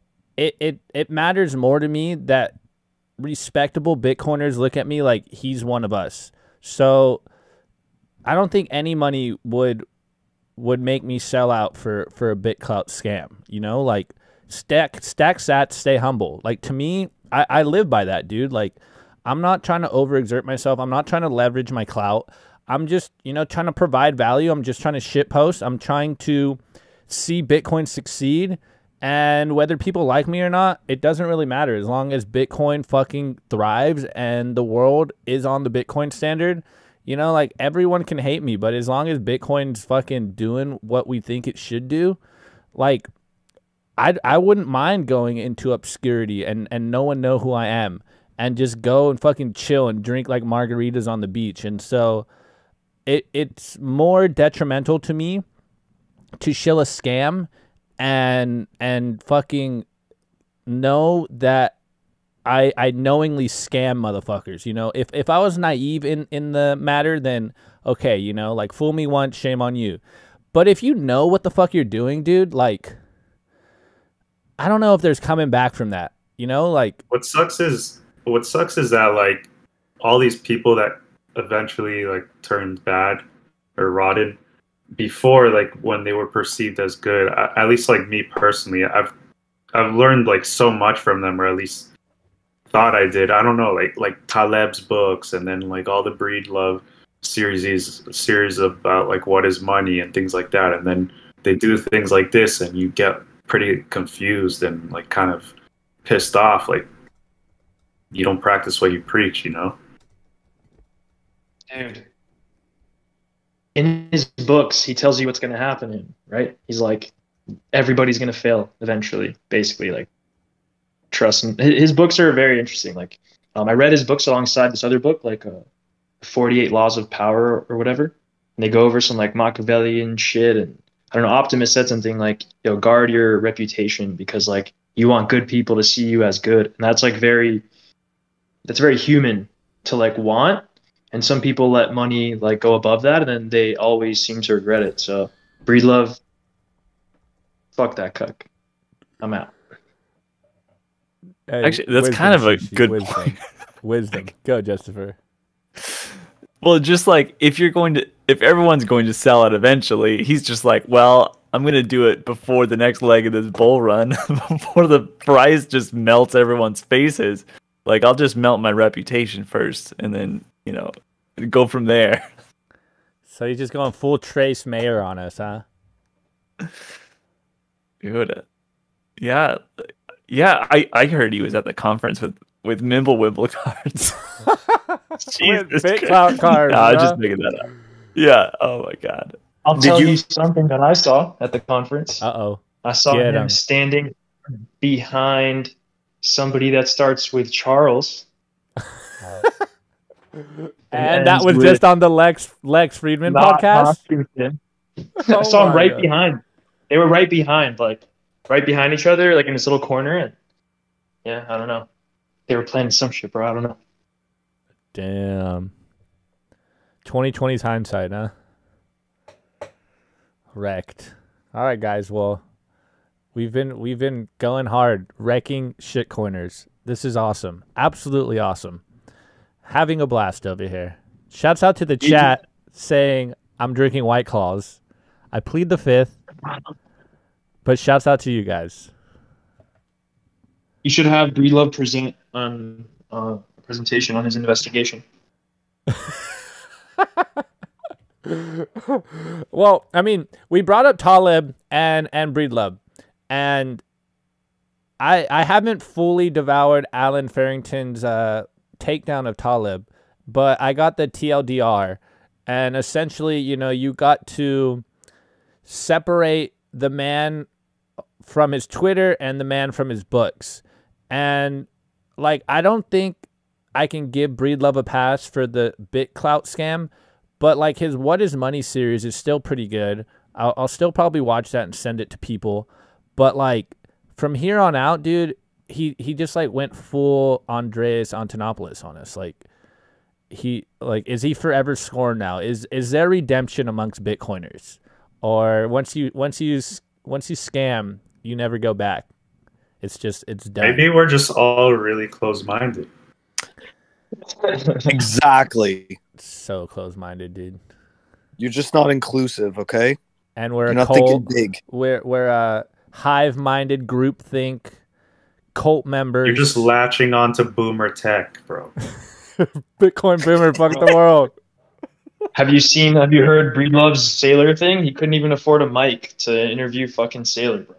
it matters more to me that respectable Bitcoiners look at me like he's one of us. So I don't think any money would make me sell out for a BitClout scam. Like, stack sats, stay humble. Like, to me, I live by that, dude. Like, I'm not trying to overexert myself. I'm not trying to leverage my clout. I'm just, trying to provide value. I'm just trying to shitpost. I'm trying to see Bitcoin succeed. And whether people like me or not, it doesn't really matter. As long as Bitcoin fucking thrives and the world is on the Bitcoin standard, like, everyone can hate me. But as long as Bitcoin's fucking doing what we think it should do, like, I wouldn't mind going into obscurity and no one know who I am. And just go and fucking chill and drink like margaritas on the beach. And so it's more detrimental to me to shill a scam and fucking know that I knowingly scam motherfuckers. If I was naive in the matter, then okay, like, fool me once, shame on you. But if you know what the fuck you're doing, dude, like, I don't know if there's coming back from that. Like, What sucks is that, like, all these people that eventually, like, turned bad, or rotted before, like when they were perceived as good. At least like me personally, I've learned like so much from them, or at least thought I did. I don't know, like Taleb's books, and then like all the Breedlove series about like what is money and things like that, and then they do things like this, and you get pretty confused and like kind of pissed off. Like you don't practice what you preach, you know? Dude. In his books, he tells you what's going to happen, right? He's like, everybody's going to fail eventually, basically. Like, trust him. His books are very interesting. Like, I read his books alongside this other book, like 48 Laws of Power or whatever. And they go over some like Machiavellian shit. And I don't know, Optimus said something like, guard your reputation because like you want good people to see you as good. And that's very human to like want. And some people let money like go above that, and then they always seem to regret it. So Breedlove, fuck that cuck. I'm out. Hey, Actually, that's kind of a good point. Wisdom. Go, Justifer. Well, just like if everyone's going to sell it eventually, he's just like, well, I'm going to do it before the next leg of this bull run, before the price just melts everyone's faces. Like, I'll just melt my reputation first, and then, go from there. So you're just going full Trace Mayer on us, huh? Dude, yeah. I heard he was at the conference with Mimblewimble cards. With big clout cards. No, I was just making that up. Yeah. Oh my god. I'll tell you something that I saw at the conference. Uh-oh. I saw him standing behind somebody that starts with Charles. And that was just on the Lex Friedman podcast? I saw him right behind. They were right behind each other, like in this little corner. And yeah, I don't know. They were playing some shit, bro. I don't know. Damn. 2020's hindsight, huh? Wrecked. All right, guys. Well, we've been going hard, wrecking shitcoiners. This is awesome. Absolutely awesome. Having a blast over here. Shouts out to the chat saying I'm drinking White Claws. I plead the fifth. But shouts out to you guys. You should have Breedlove present on a presentation on his investigation. Well, I mean, we brought up Taleb and Breedlove, and I haven't fully devoured Alan Farrington's takedown of Taleb, but I got the TLDR, and essentially, you got to separate the man from his Twitter and the man from his books. And like, I don't think I can give Breedlove a pass for the BitClout scam, but like his What is Money series is still pretty good. I'll still probably watch that and send it to people. But like from here on out, dude, he just like went full Andreas Antonopoulos on us. Like is he forever scorned now? Is there redemption amongst Bitcoiners? Or once you scam, you never go back. It's done. Maybe we're just all really close-minded. Exactly. So close-minded, dude. You're just not inclusive, okay? And we're You're a not cult. thinking big. We're a hive-minded groupthink, cult members. You're just latching onto boomer tech, bro. Bitcoin boomer, fuck the world. Have you heard Breedlove's Sailor thing? He couldn't even afford a mic to interview fucking Sailor, bro.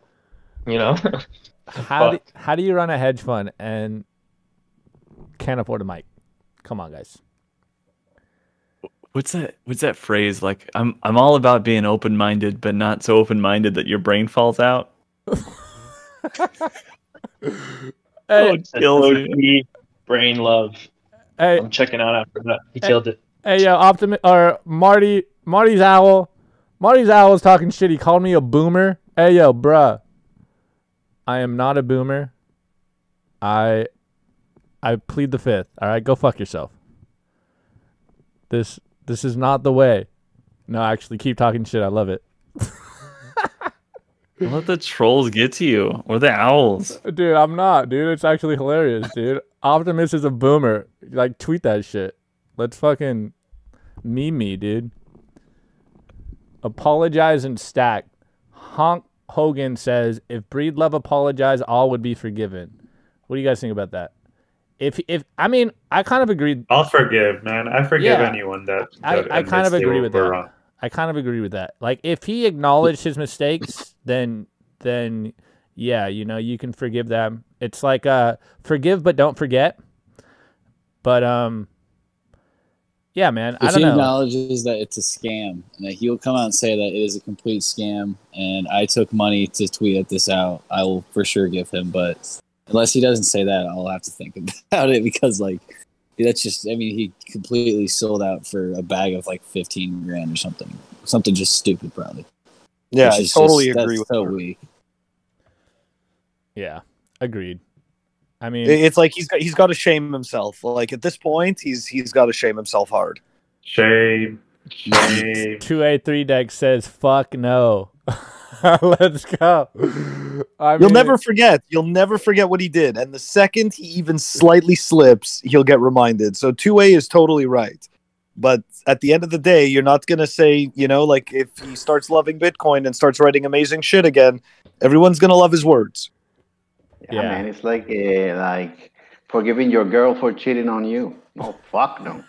How do you run a hedge fund and can't afford a mic? Come on, guys. What's that phrase? Like, I'm all about being open-minded, but not so open-minded that your brain falls out. Hey, brain love. Hey, I'm checking out after that. He killed it. Hey, yo, Marty's owl. Marty's owl is talking shit. He called me a boomer. Hey, yo, bruh. I am not a boomer. I plead the fifth. All right, go fuck yourself. This is not the way. No, actually, keep talking shit. I love it. Let the trolls get to you, or the owls. Dude, I'm not, dude. It's actually hilarious, dude. Optimus is a boomer. Like, tweet that shit. Let's fucking meme me, dude. Apologize and stack. Honk Hogan says, if Breedlove apologized, all would be forgiven. What do you guys think about that? If I mean, I kind of agree. I'll forgive, man. I forgive Yeah. anyone that I kind of admits they agree with were that. wrong. I kind of agree with that. Like, if he acknowledged his mistakes, then yeah, you know, you can forgive them. It's like forgive but don't forget. But yeah, man, I If don't he know. acknowledges that it's a scam, and that he'll come out and say that it is a complete scam, and I took money to tweet this out, I will for sure give him. But unless he doesn't say that, I'll have to think about it, because like that's just, I mean, he completely sold out for a bag of like 15 grand or something just stupid, probably. Yeah, Which I is totally just- agree that's with so you. weak. Yeah, agreed. I mean, It's like he's got to shame himself. Like at this point, he's got to shame himself hard. Shame. 2A3 deck says, fuck no. Let's go. You'll never forget. You'll never forget what he did. And the second he even slightly slips, he'll get reminded. So 2A is totally right. But at the end of the day, you're not going to say, you know, like if he starts loving Bitcoin and starts writing amazing shit again, everyone's going to love his words. Yeah. Man, it's like forgiving your girl for cheating on you. No, fuck no.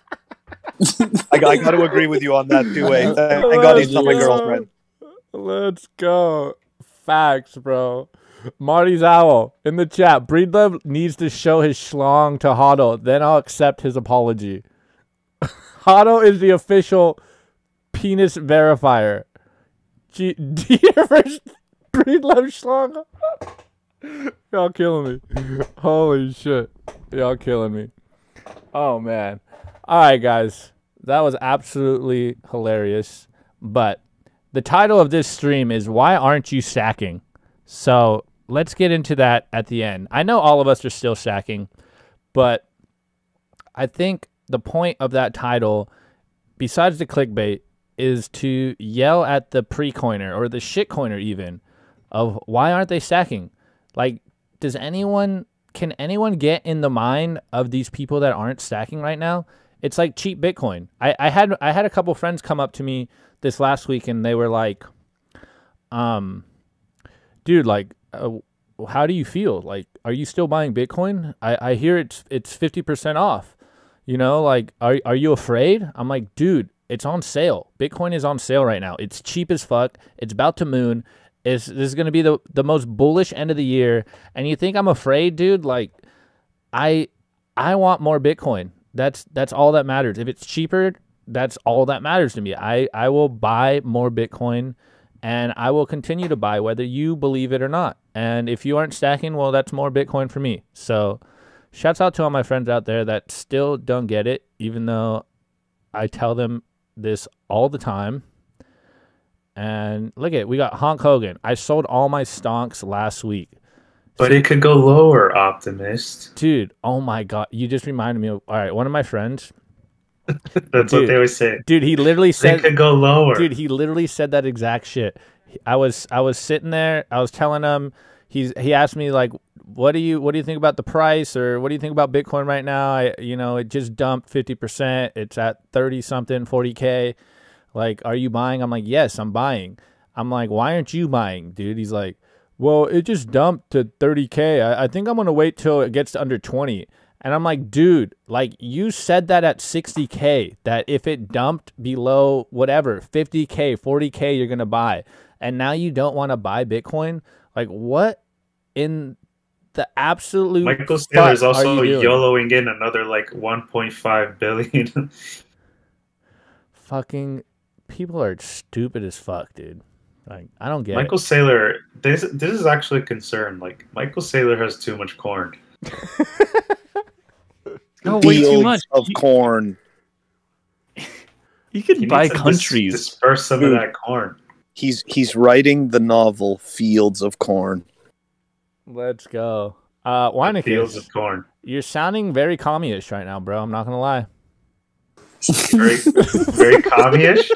I got to agree with you on that, 2A. Thank God he's not my girlfriend. Let's go. Facts, bro. Marty's Owl in the chat. Breedlove needs to show his schlong to Hodl. Then I'll accept his apology. Hodl is the official penis verifier. Do you ever Breedlove schlong? Y'all killing me. Holy shit. Y'all killing me. Oh, man. All right, guys. That was absolutely hilarious. But the title of this stream is Why Aren't You Stacking? So let's get into that at the end. I know all of us are still stacking, but I think the point of that title, besides the clickbait, is to yell at the pre-coiner or the shitcoiner even of why aren't they stacking? Like, can anyone get in the mind of these people that aren't stacking right now? It's like cheap Bitcoin. I had a couple friends come up to me this last week and they were like, dude, like, how do you feel? Like, are you still buying Bitcoin? I hear it's 50% off. You know, like, are you afraid? I'm like, dude, it's on sale. Bitcoin is on sale right now. It's cheap as fuck. It's about to moon. This is going to be the most bullish end of the year. And you think I'm afraid, dude? Like, I want more Bitcoin. That's all that matters. If it's cheaper, that's all that matters to me. I will buy more Bitcoin, and I will continue to buy whether you believe it or not. And if you aren't stacking, well, that's more Bitcoin for me. So shouts out to all my friends out there that still don't get it, even though I tell them this all the time. And look at it. We got Honk Hogan. I sold all my stonks last week. But it could go lower, Optimist. Dude, oh my God. You just reminded me of, all right, one of my friends. That's what they always say. Dude, he literally said, It could go lower. dude, he literally said that exact shit. I was sitting there, I was telling him, he asked me like, what do you think about the price, or what do you think about Bitcoin right now? It just dumped 50%. It's at 30 something, 40K. Like, are you buying? I'm like, yes, I'm buying. I'm like, why aren't you buying, dude? He's like, well, it just dumped to 30K. I think I'm going to wait till it gets to under 20. And I'm like, dude, like, you said that at 60K, that if it dumped below whatever, 50K, 40K, you're going to buy. And now you don't want to buy Bitcoin? Like, what in the absolute Michael Saylor is fuck are also you doing? YOLOing in another like 1.5 billion. Fucking people are stupid as fuck, dude. Like, I don't get Michael Saylor, this is actually a concern. Like, Michael Saylor has too much corn. No, way too Fields much. of corn. You He could needs buy to countries. disperse some of that corn. He's writing the novel Fields of Corn. Let's go. Fields Weinicus, of corn. you're sounding very commie-ish right now, bro. I'm not gonna lie. Very, very commie-ish.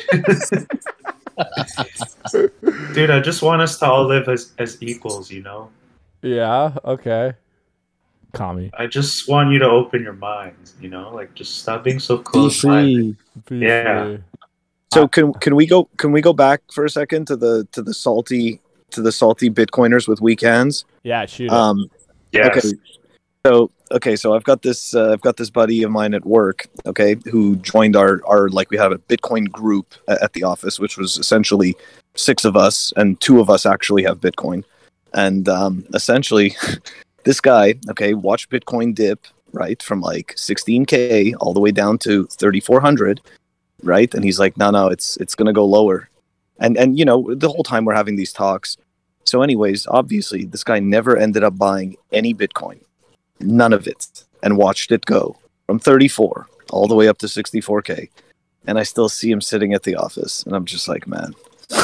Dude, I just want us to all live as equals, you know? Yeah, okay. Commie. I just want you to open your minds, you know? Like, just stop being so Be close-minded. free. Be Yeah. free. So can we go back for a second to the salty Bitcoiners with weak hands? Yeah, shoot it. Yes. So I've got this buddy of mine at work, okay, who joined our like we have a Bitcoin group at the office, which was essentially 6 of us, and 2 of us actually have Bitcoin, and essentially this guy, okay, watched Bitcoin dip right from like 16K all the way down to 3,400, right, and he's like, no, it's gonna go lower, and you know the whole time we're having these talks. So anyways, obviously this guy never ended up buying any Bitcoin. None of it, and watched it go from 34 all the way up to 64K, and I still see him sitting at the office, and I'm just like, man,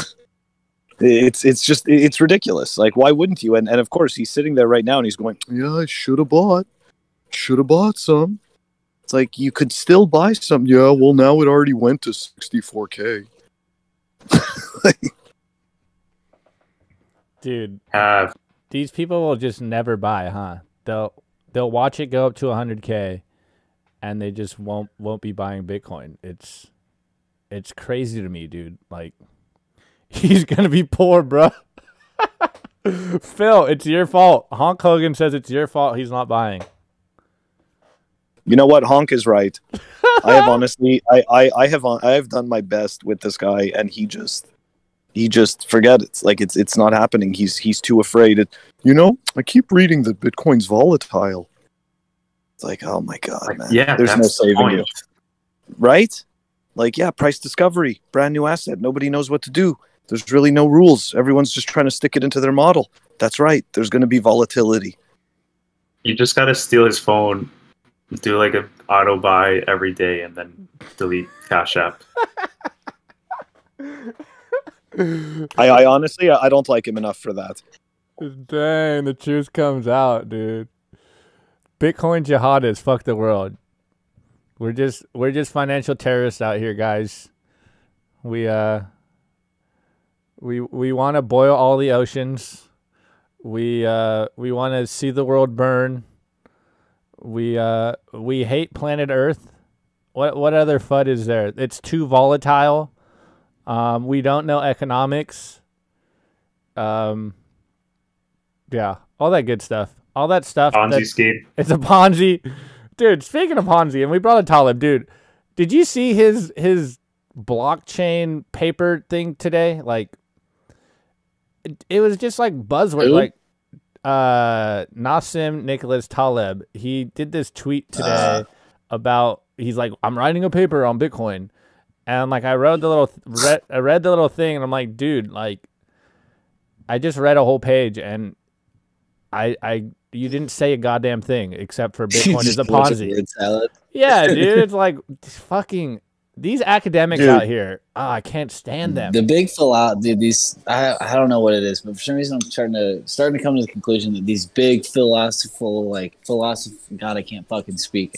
it's ridiculous. Like, why wouldn't you? And of course, he's sitting there right now, and he's going, yeah, I should have bought some. It's like, you could still buy some. Yeah, well, now it already went to 64K. Dude, Have. these people will just never buy, huh? They'll watch it go up to 100K, and they just won't be buying Bitcoin. It's crazy to me, dude. Like, he's gonna be poor, bro. Phil, it's your fault. Honk Hogan says it's your fault he's not buying. You know what? Honk is right. I have honestly, I have done my best with this guy, and he just forget it. Like it's not happening. He's too afraid. I keep reading that Bitcoin's volatile. It's like, oh my god, man. Yeah, there's no that's the saving point. you, right? Like, yeah, price discovery, brand new asset. Nobody knows what to do. There's really no rules. Everyone's just trying to stick it into their model. That's right. There's going to be volatility. You just gotta steal his phone, do like an auto buy every day, and then delete Cash App. I honestly, I don't like him enough for that. Dang, the truth comes out, dude. Bitcoin jihadists, fuck the world. We're just financial terrorists out here, guys. We want to boil all the oceans. We want to see the world burn. We hate planet Earth. What other FUD is there? It's too volatile. We don't know economics. Yeah, all that good stuff. All that stuff. Ponzi scheme. It's a Ponzi. Dude, speaking of Ponzi, and we brought a Talib, dude, did you see his blockchain paper thing today? Like, it was just like buzzword. Who? Like, Nassim Nicholas Taleb, he did this tweet today about, he's like, I'm writing a paper on Bitcoin. And like, I read the little thing, and I'm like, dude, like, I just read a whole page, and you didn't say a goddamn thing except for Bitcoin is a Ponzi. Yeah, dude, it's like fucking these academics out here. I can't stand them. The big philosophy, these I don't know what it is, but for some reason I'm starting to come to the conclusion that these big philosophy. God, I can't fucking speak.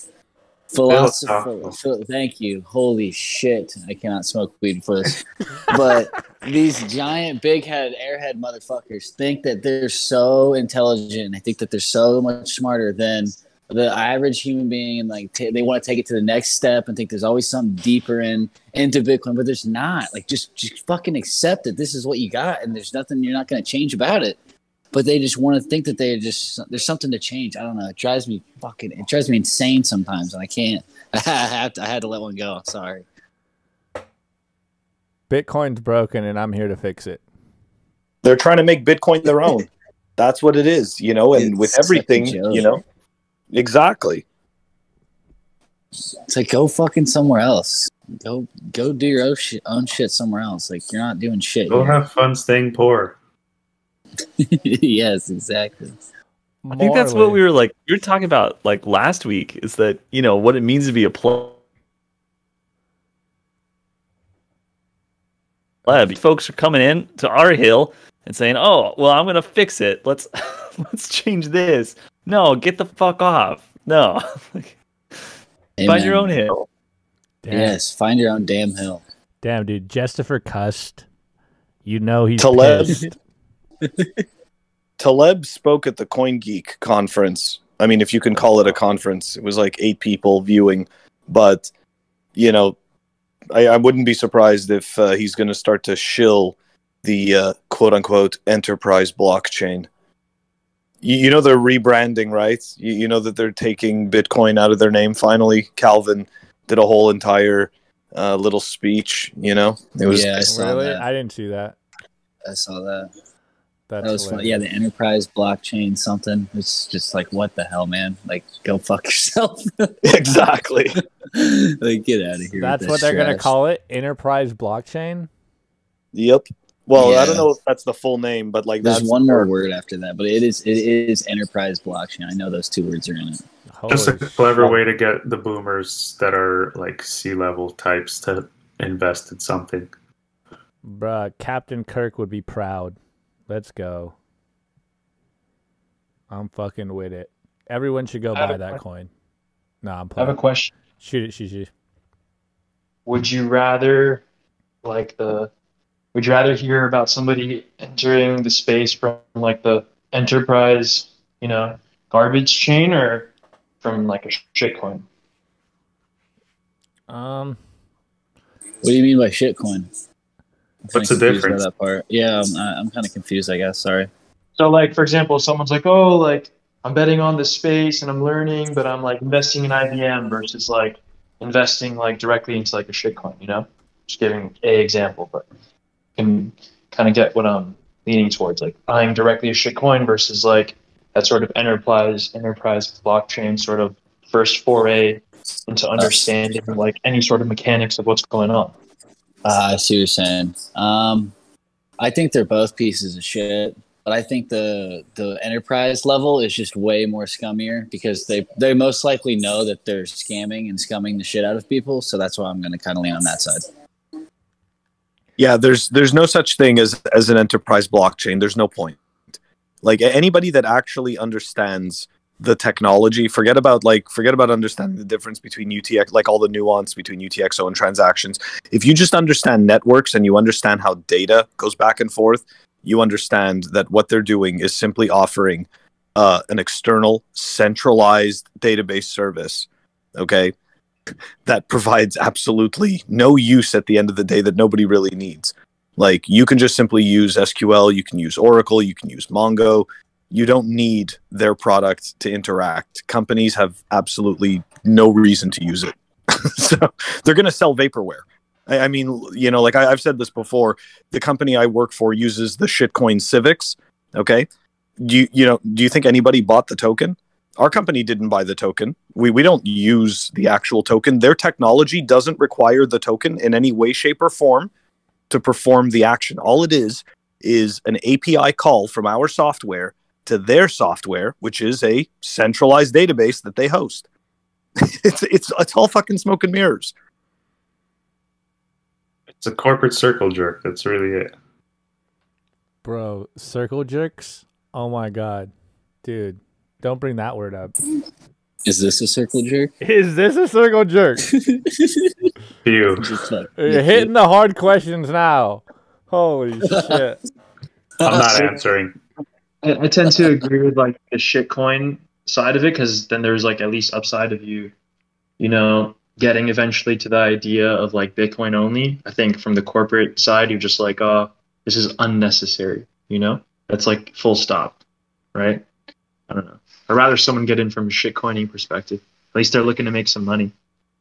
Thank you. Holy shit, I cannot smoke weed before this. But these giant, big-headed, airhead motherfuckers think that they're so intelligent. I think that they're so much smarter than the average human being, and like they want to take it to the next step and think there's always something deeper into Bitcoin, but there's not. Like, just fucking accept that this is what you got, and there's nothing you're not going to change about it. But they just want to think that there's something to change. I don't know. It drives me insane sometimes, and I can't. I had to let one go. Sorry. Bitcoin's broken, and I'm here to fix it. They're trying to make Bitcoin their own. That's what it is, and It's with such a everything, joke. Exactly. It's like, go fucking somewhere else. Go do your own shit somewhere else. Like, you're not doing shit. Go here. have fun staying poor. Yes, exactly. I think that's what we were talking about like last week, is that, what it means to be a pleb. Folks are coming in to our hill and saying, "Oh, well, I'm going to fix it. Let's change this." No, get the fuck off. No. Find your own hill. Damn. Yes, find your own damn hill. Damn, dude, Justifer cussed. He's Taleb. pissed. Taleb spoke at the CoinGeek conference. I mean, if you can call it a conference, it was like 8 people viewing, but I wouldn't be surprised if he's going to start to shill the quote unquote enterprise blockchain. You know they're rebranding, right? You know that they're taking Bitcoin out of their name finally. Calvin did a whole entire little speech. You know, it was Yeah, I saw Really? that. I didn't see that. I saw that. That's That was fun. hilarious. Yeah, the enterprise blockchain something. It's just like, what the hell, man? Like, go fuck yourself. exactly. Like, get out of here. That's with what that they're gonna trash. call it, enterprise blockchain. Yep. Well, I don't Yeah. know if that's the full name, but like There's that's one more word after that, but it is enterprise blockchain. I know those two words are in it. Just a Holy clever shit. way to get the boomers that are like C-level types to invest in something. Bruh, Captain Kirk would be proud. Let's go. I'm fucking with it. Everyone should go I have buy a that question. coin. No, I'm I have a playing. question. Shoot it, Shishi. Would you rather would you rather hear about somebody entering the space from like the enterprise, garbage chain, or from like a shitcoin? Um, What do you mean by shitcoin? What's the difference? That part? Yeah, I'm kind of confused. I guess. Sorry. So like for example, someone's like, "Oh, like I'm betting on this space and I'm learning, but I'm like investing in IBM versus like investing like directly into like a shitcoin, Just giving a example, but you can kind of get what I'm leaning towards, like buying directly a shitcoin versus like that sort of enterprise blockchain sort of first foray into understanding like any sort of mechanics of what's going on. I see what you're saying. I think they're both pieces of shit, but I think the enterprise level is just way more scummier because they most likely know that they're scamming and scumming the shit out of people. So that's why I'm going to kind of lean on that side. Yeah, there's no such thing as an enterprise blockchain. There's no point. Like anybody that actually understands the technology, forget about understanding the difference between UTX, like all the nuance between UTXO and transactions. If you just understand networks and you understand how data goes back and forth, you understand that what they're doing is simply offering an external centralized database service, okay, that provides absolutely no use at the end of the day that nobody really needs. Like you can just simply use SQL, you can use Oracle, you can use Mongo. You don't need their product to interact. Companies have absolutely no reason to use it. So they're going to sell vaporware. I mean, like I've said this before, the company I work for uses the shitcoin Civics. Okay. Do you think anybody bought the token? Our company didn't buy the token. We don't use the actual token. Their technology doesn't require the token in any way, shape, or form to perform the action. All it is an API call from our software to their software, which is a centralized database that they host. It's all fucking smoke and mirrors. It's a corporate circle jerk. That's really it. bro, circle jerks? Oh my god. Dude, don't bring that word up. Is this a circle jerk? Is this a circle jerk? Phew. Just like, You're hitting the hard questions now. Holy shit. I'm not answering. I tend to agree with like the shitcoin side of it because then there's like at least upside of you getting eventually to the idea of like Bitcoin only. I think from the corporate side, you're just like, oh, this is unnecessary. That's like full stop, right? I don't know. I'd rather someone get in from a shitcoining perspective. At least they're looking to make some money.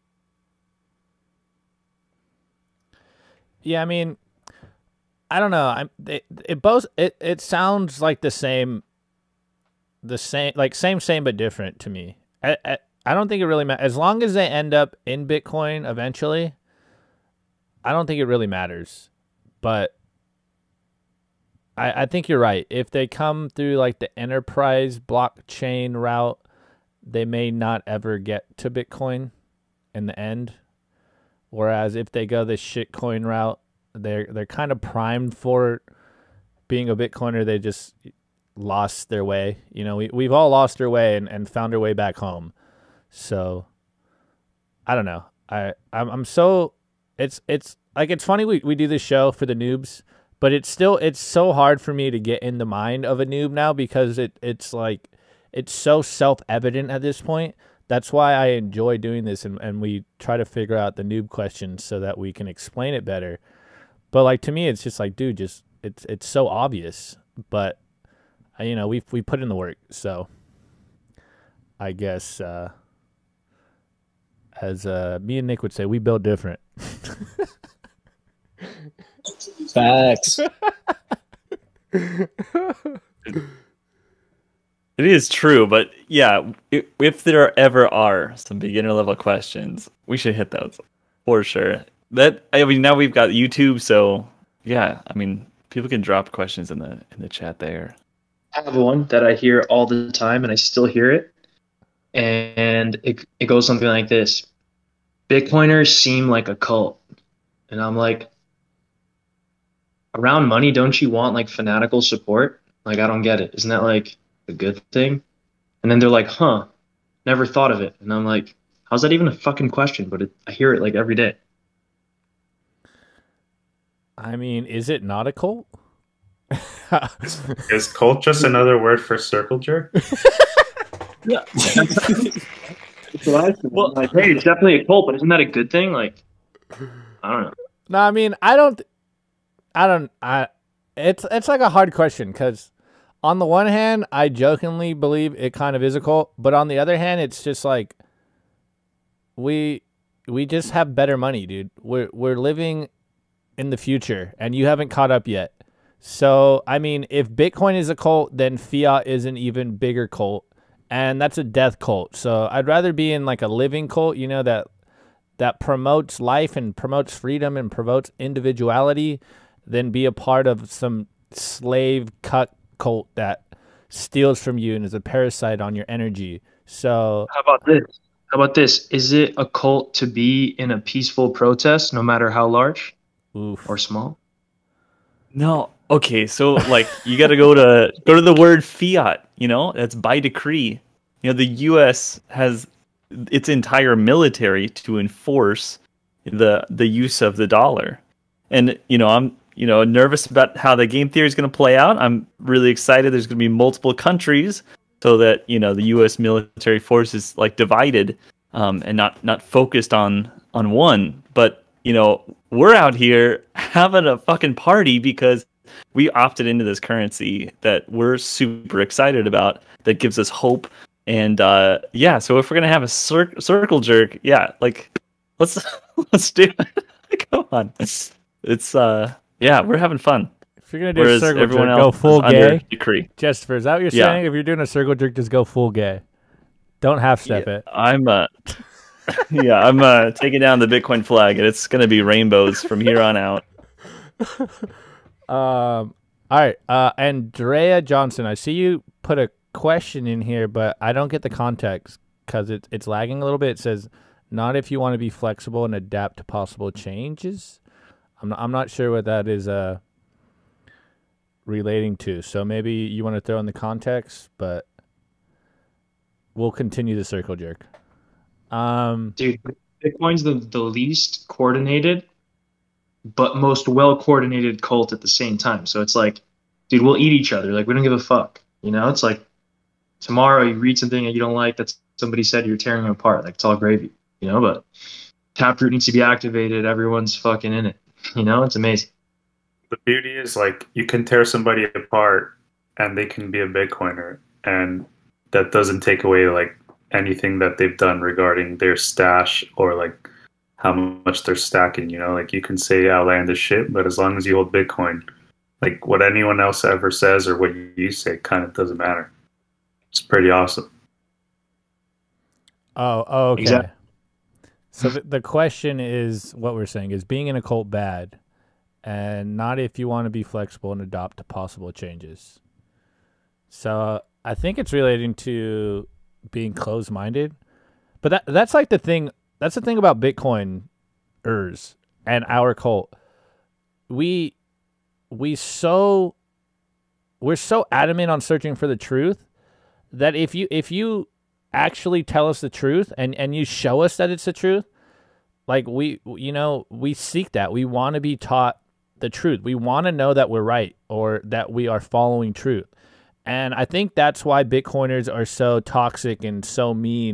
Yeah, I mean, I don't know. It sounds like the same, like same but different to me. I don't think it really matters. As long as they end up in Bitcoin eventually, I don't think it really matters. But I think you're right. If they come through like the enterprise blockchain route, they may not ever get to Bitcoin in the end. Whereas if they go the shitcoin route, they're kind of primed for being a Bitcoiner. They just lost their way. We've all lost our way and found our way back home. So I don't know. I'm so it's like it's funny we do this show for the noobs, but it's so hard for me to get in the mind of a noob now because it's like it's so self-evident at this point that's why I enjoy doing this, and we try to figure out the noob questions so that we can explain it better. But like to me, it's just like, dude, just it's so obvious. But you know, we put in the work, so I guess as me and Nick would say, we build different. Facts. It is true, but yeah, if there ever are some beginner level questions, we should hit those for sure. I mean, now we've got YouTube, so yeah, I mean, people can drop questions in the chat there. I have one that I hear all the time, and I still hear it, and it goes something like this: Bitcoiners seem like a cult, and I'm like, around money, don't you want like fanatical support? Like, I don't get it. Isn't that like a good thing? And then they're like, huh, never thought of it. And I'm like, how's that even a fucking question? But I hear it like every day. I mean, is it not a cult? Is cult just another word for circle jerk? Yeah. That's what I think. Well, like, hey, it's definitely a cult, but isn't that a good thing? Like, I don't know. No, I mean, it's like a hard question, because on the one hand, I jokingly believe it kind of is a cult, but on the other hand, it's just like we just have better money, dude. We're living in the future, and you haven't caught up yet. So, I mean, if Bitcoin is a cult, then fiat is an even bigger cult, and that's a death cult. So, I'd rather be in like a living cult, you know, that promotes life and promotes freedom and promotes individuality, than be a part of some slave cuck cult that steals from you and is a parasite on your energy. So how about this? Is it a cult to be in a peaceful protest, no matter how large or small? No. Okay, so like you got to go to the word fiat, you know? That's by decree. You know, the US has its entire military to enforce the use of the dollar. And you know, I'm nervous about how the game theory is going to play out. I'm really excited. There's going to be multiple countries, so that, you know, the U.S. military force is like divided, and not focused on one. But you know, we're out here having a fucking party because we opted into this currency that we're super excited about, that gives us hope. And yeah, so if we're gonna have a circle jerk, yeah, like let's do it. Come on, it's yeah, we're having fun. If you're gonna do a circle jerk, go full gay. Decree. Jester, is that what you're saying? If you're doing a circle jerk, just go full gay. Don't half step it. I'm taking down the Bitcoin flag, and it's gonna be rainbows from here on out. All right. Andrea Johnson, I see you put a question in here, but I don't get the context because it's lagging a little bit. It says, not if you want to be flexible and adapt to possible changes. I'm not sure what that is relating to. So maybe you want to throw in the context, but we'll continue the circle jerk. Dude, Bitcoin's the least coordinated, but most well-coordinated cult at the same time. So it's like, dude, we'll eat each other. Like, we don't give a fuck. You know, it's like tomorrow you read something that you don't like that somebody said, you're tearing them apart. Like, it's all gravy, you know, but Taproot needs to be activated. Everyone's fucking in it. You know, it's amazing. The beauty is, like, you can tear somebody apart and they can be a Bitcoiner, and that doesn't take away like anything that they've done regarding their stash or like how much they're stacking. You know, like, you can say outlandish shit, but as long as you hold Bitcoin, like, what anyone else ever says or what you say kind of doesn't matter. It's pretty awesome. Oh, okay. Exactly. So the question is, what we're saying is, being in a cult bad, and not if you want to be flexible and adopt to possible changes. So I think it's relating to being closed-minded, but that's like the thing. That's the thing about Bitcoiners and our cult. We're so adamant on searching for the truth that if you actually tell us the truth and you show us that it's the truth, like, we seek that. We want to be taught the truth. We want to know that we're right or that we are following truth. And I think that's why Bitcoiners are so toxic and so mean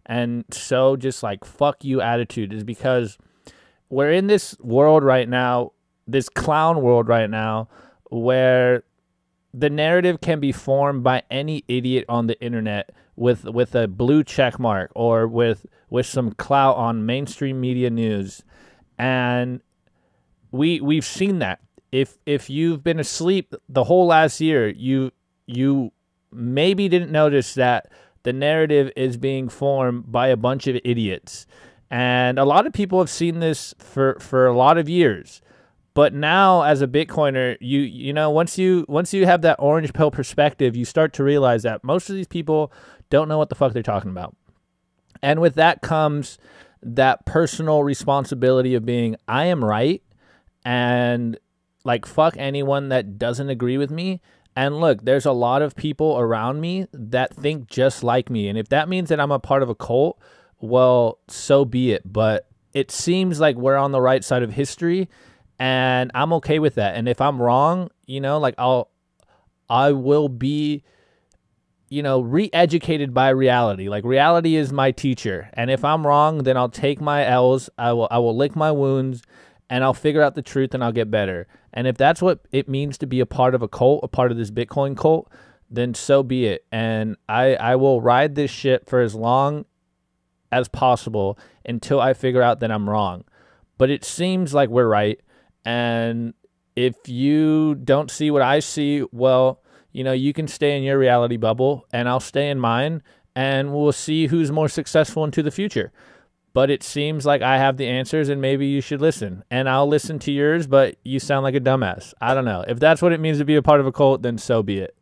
and so just like fuck you attitude is because we're in this world right now, this clown world right now, where the narrative can be formed by any idiot on the internet with a blue check mark or with some clout on mainstream media news. And we've seen that. If you've been asleep the whole last year, you maybe didn't notice that the narrative is being formed by a bunch of idiots. And a lot of people have seen this for a lot of years. But now, as a Bitcoiner, you know, once you have that orange pill perspective, you start to realize that most of these people don't know what the fuck they're talking about. And with that comes that personal responsibility of being, I am right, and like fuck anyone that doesn't agree with me. And look, there's a lot of people around me that think just like me. And if that means that I'm a part of a cult, well, so be it. But it seems like we're on the right side of history. And I'm okay with that. And if I'm wrong, you know, like I will be, you know, re-educated by reality. Like reality is my teacher. And if I'm wrong, then I'll take my L's. I will lick my wounds, and I'll figure out the truth, and I'll get better. And if that's what it means to be a part of a cult, a part of this Bitcoin cult, then so be it. And I will ride this shit for as long as possible until I figure out that I'm wrong. But it seems like we're right. And if you don't see what I see, well, you know, you can stay in your reality bubble and I'll stay in mine, and we'll see who's more successful into the future. But it seems like I have the answers, and maybe you should listen. And I'll listen to yours, but you sound like a dumbass. I don't know. If that's what it means to be a part of a cult, then so be it.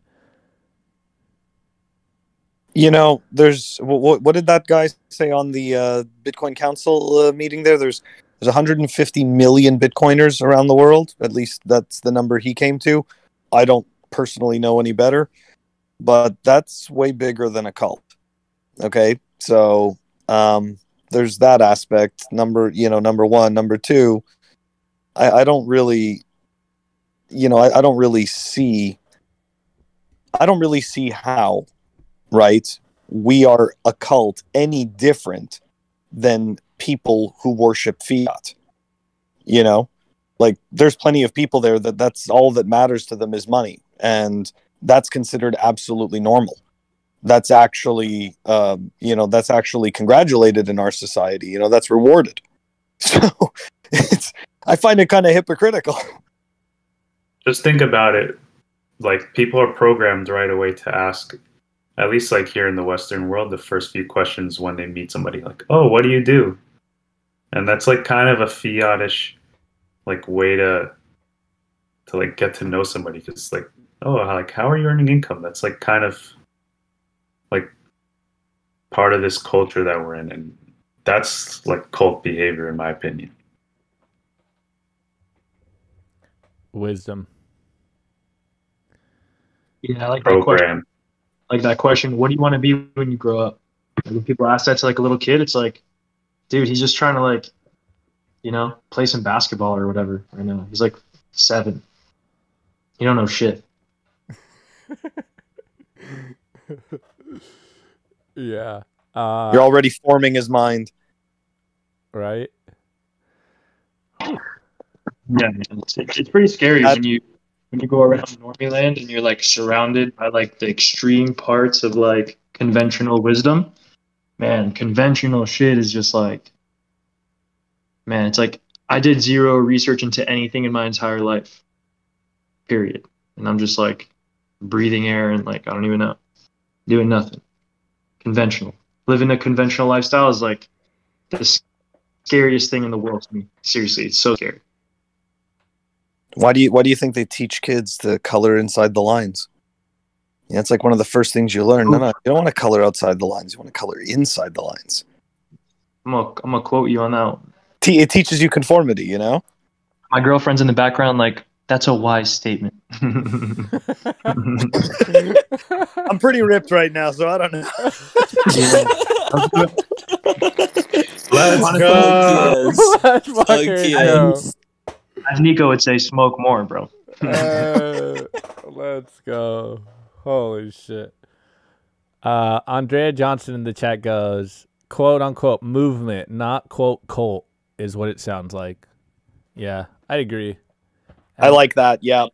You know, there's what did that guy say on the Bitcoin Council meeting there? There's 150 million Bitcoiners around the world. At least that's the number he came to. I don't personally know any better, but that's way bigger than a cult. Okay, so there's that aspect. Number one. Number two, I don't really, I don't really see how, right, we are a cult any different than people who worship fiat. You know, like there's plenty of people there that's all that matters to them is money, and that's considered absolutely normal. That's actually that's actually congratulated in our society. You know, that's rewarded. So I find it kind of hypocritical. Just think about it. Like, people are programmed right away to ask, at least like here in the Western world, the first few questions when they meet somebody, like, oh, what do you do? And that's like kind of a fiat-ish like way to like get to know somebody, because like, oh, like, how are you earning income? That's like kind of like part of this culture that we're in, and that's like cult behavior in my opinion. Wisdom. Yeah, I like that question. Program. Like that question, what do you want to be when you grow up? Like, when people ask that to like a little kid, it's like, dude, he's just trying to like, play some basketball or whatever right now. He's like 7. You don't know shit. Yeah. You're already forming his mind. Right? Yeah, man. It's pretty scary when you go around Normie Land and you're like surrounded by like the extreme parts of like conventional wisdom. Man, conventional shit is just like, man, it's like I did zero research into anything in my entire life. Period. And I'm just like breathing air and like, I don't even know. Doing nothing. Conventional. Living a conventional lifestyle is like the scariest thing in the world to me. Seriously, it's so scary. Why do you think they teach kids to color inside the lines? Yeah, it's like one of the first things you learn. No, you don't want to color outside the lines. You want to color inside the lines. I'm gonna quote you on that one. It teaches you conformity, you know? My girlfriend's in the background like, that's a wise statement. I'm pretty ripped right now, so I don't know. Let's go. Let's fucking go. As Nico would say, smoke more, bro. Let's go. Holy shit. Andrea Johnson in the chat goes, quote unquote movement, not quote cult, is what it sounds like. Yeah, I agree. I like that. Yeah.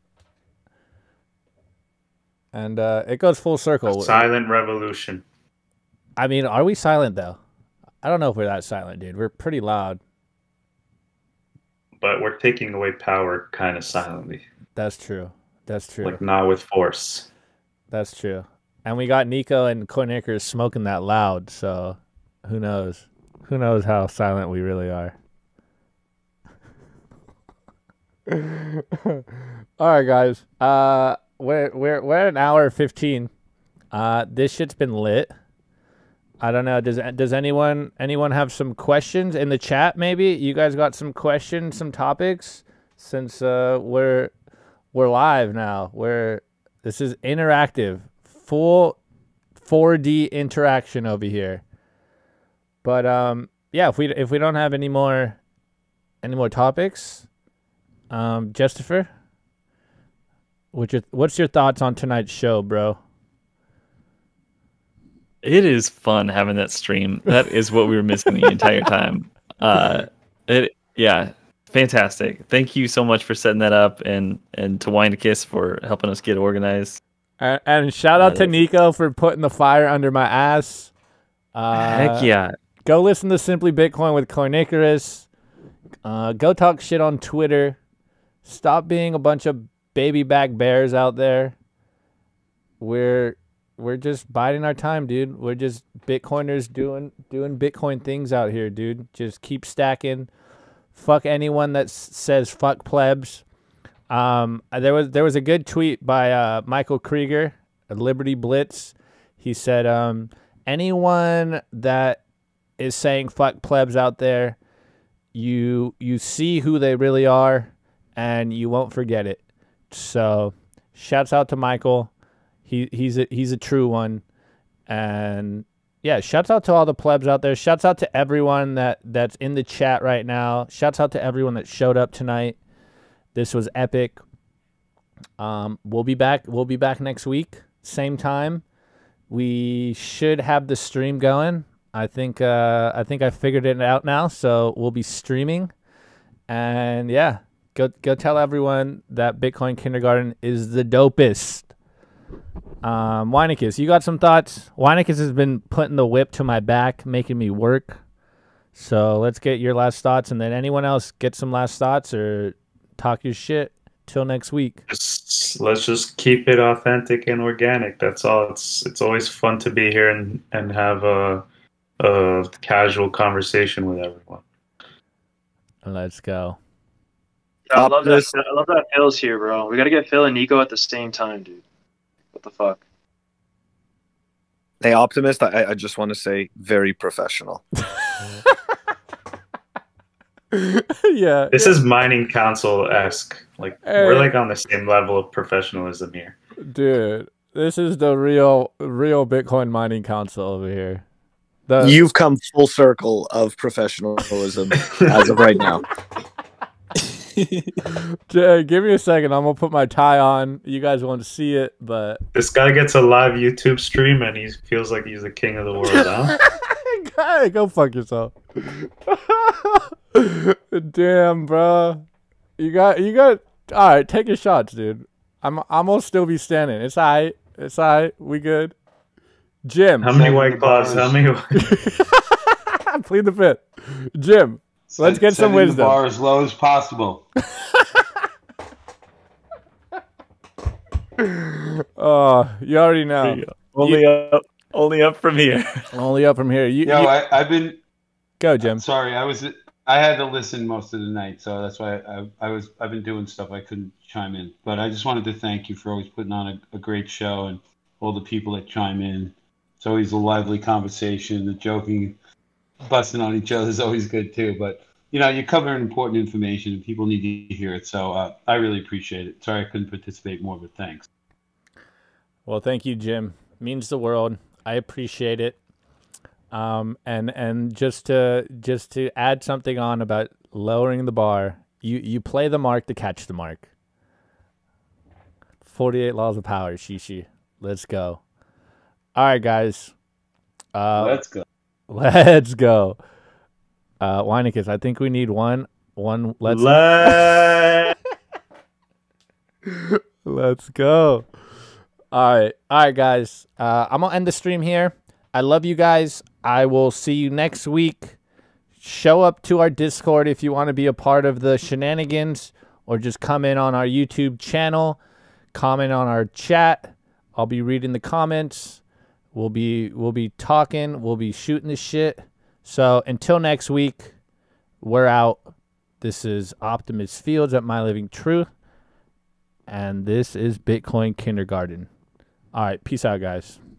And it goes full circle. Silent revolution. I mean, are we silent though? I don't know if we're that silent, dude. We're pretty loud. But we're taking away power kind of silently. That's true. That's true. Like not with force. That's true. And we got Nico and Koinickers smoking that loud, so who knows? Who knows how silent we really are? All right, guys. We're at an hour 15. This shit's been lit. I don't know. Does anyone have some questions in the chat? Maybe you guys got some questions, some topics, since we're live now. This is interactive, full 4D interaction over here. But yeah, if we don't have any more topics, Justifer, what's your thoughts on tonight's show, bro? It is fun having that stream. That is what we were missing the entire time. Yeah, fantastic. Thank you so much for setting that up, and to Winekiss for helping us get organized. And shout out to Nico for putting the fire under my ass. Heck yeah. Go listen to Simply Bitcoin with Koinickers. Go talk shit on Twitter. Stop being a bunch of baby back bears out there. We're just biding our time, dude. We're just Bitcoiners doing Bitcoin things out here, dude. Just keep stacking. Fuck anyone that says fuck plebs. There was a good tweet by Michael Krieger at Liberty Blitz. He said, anyone that is saying fuck plebs out there, you see who they really are, and you won't forget it. So, shouts out to Michael. He's a true one. And yeah, shouts out to all the plebs out there. Shouts out to everyone that's in the chat right now. Shouts out to everyone that showed up tonight. This was epic. We'll be back next week, same time. We should have the stream going. I think I figured it out now, so we'll be streaming. And yeah, go tell everyone that Bitcoin Kindergarten is the dopest. Winekiss, you got some thoughts? Winekiss has been putting the whip to my back, making me work. So let's get your last thoughts, and then anyone else get some last thoughts or talk your shit. Till next week. Let's just keep it authentic and organic. That's all. It's always fun to be here and have a casual conversation with everyone. Let's go. Yeah, I love that Phil's here, bro. We gotta get Phil and Nico at the same time, dude. What the fuck? Hey, Optimist, I just want to say very professional. Yeah. This is mining council-esque. Like, we're like on the same level of professionalism here. Dude, this is the real Bitcoin mining council over here. You've come full circle of professionalism as of right now. Jay, give me a second. I'm gonna put my tie on. You guys won't see it, but this guy gets a live YouTube stream and he feels like he's the king of the world, huh? Hey, go fuck yourself. Damn, bro. You got. All right, take your shots, dude. I'm gonna still be standing. It's alright. It's alright. We good. Jim. How many white claws? How many? Plead the fifth. Jim. Let's get some wisdom. The bar as low as possible. Oh, you already know. Only up from here. Only up from here. I've been. Go, Jim. Sorry, I had to listen most of the night, so that's why I've been doing stuff. I couldn't chime in, but I just wanted to thank you for always putting on a great show and all the people that chime in. It's always a lively conversation. The joking, busting on each other is always good too. But you're covering important information and people need to hear it. So I really appreciate it. Sorry I couldn't participate more, but thanks. Well, thank you, Jim. Means the world. I appreciate it. And just to add something on about lowering the bar, you play the mark to catch the mark. 48 laws of power, Shishi. Let's go. All right, guys. Let's go. Let's go. Weinicus, I think we need one. Let's go. All right, guys. I'm gonna end the stream here. I love you guys. I will see you next week. Show up to our Discord if you want to be a part of the shenanigans, or just come in on our YouTube channel, comment on our chat. I'll be reading the comments. We'll be talking. We'll be shooting the shit. So until next week, we're out. This is Optimus Fields at My Living Truth, and this is Bitcoin Kindergarten. All right, peace out, guys.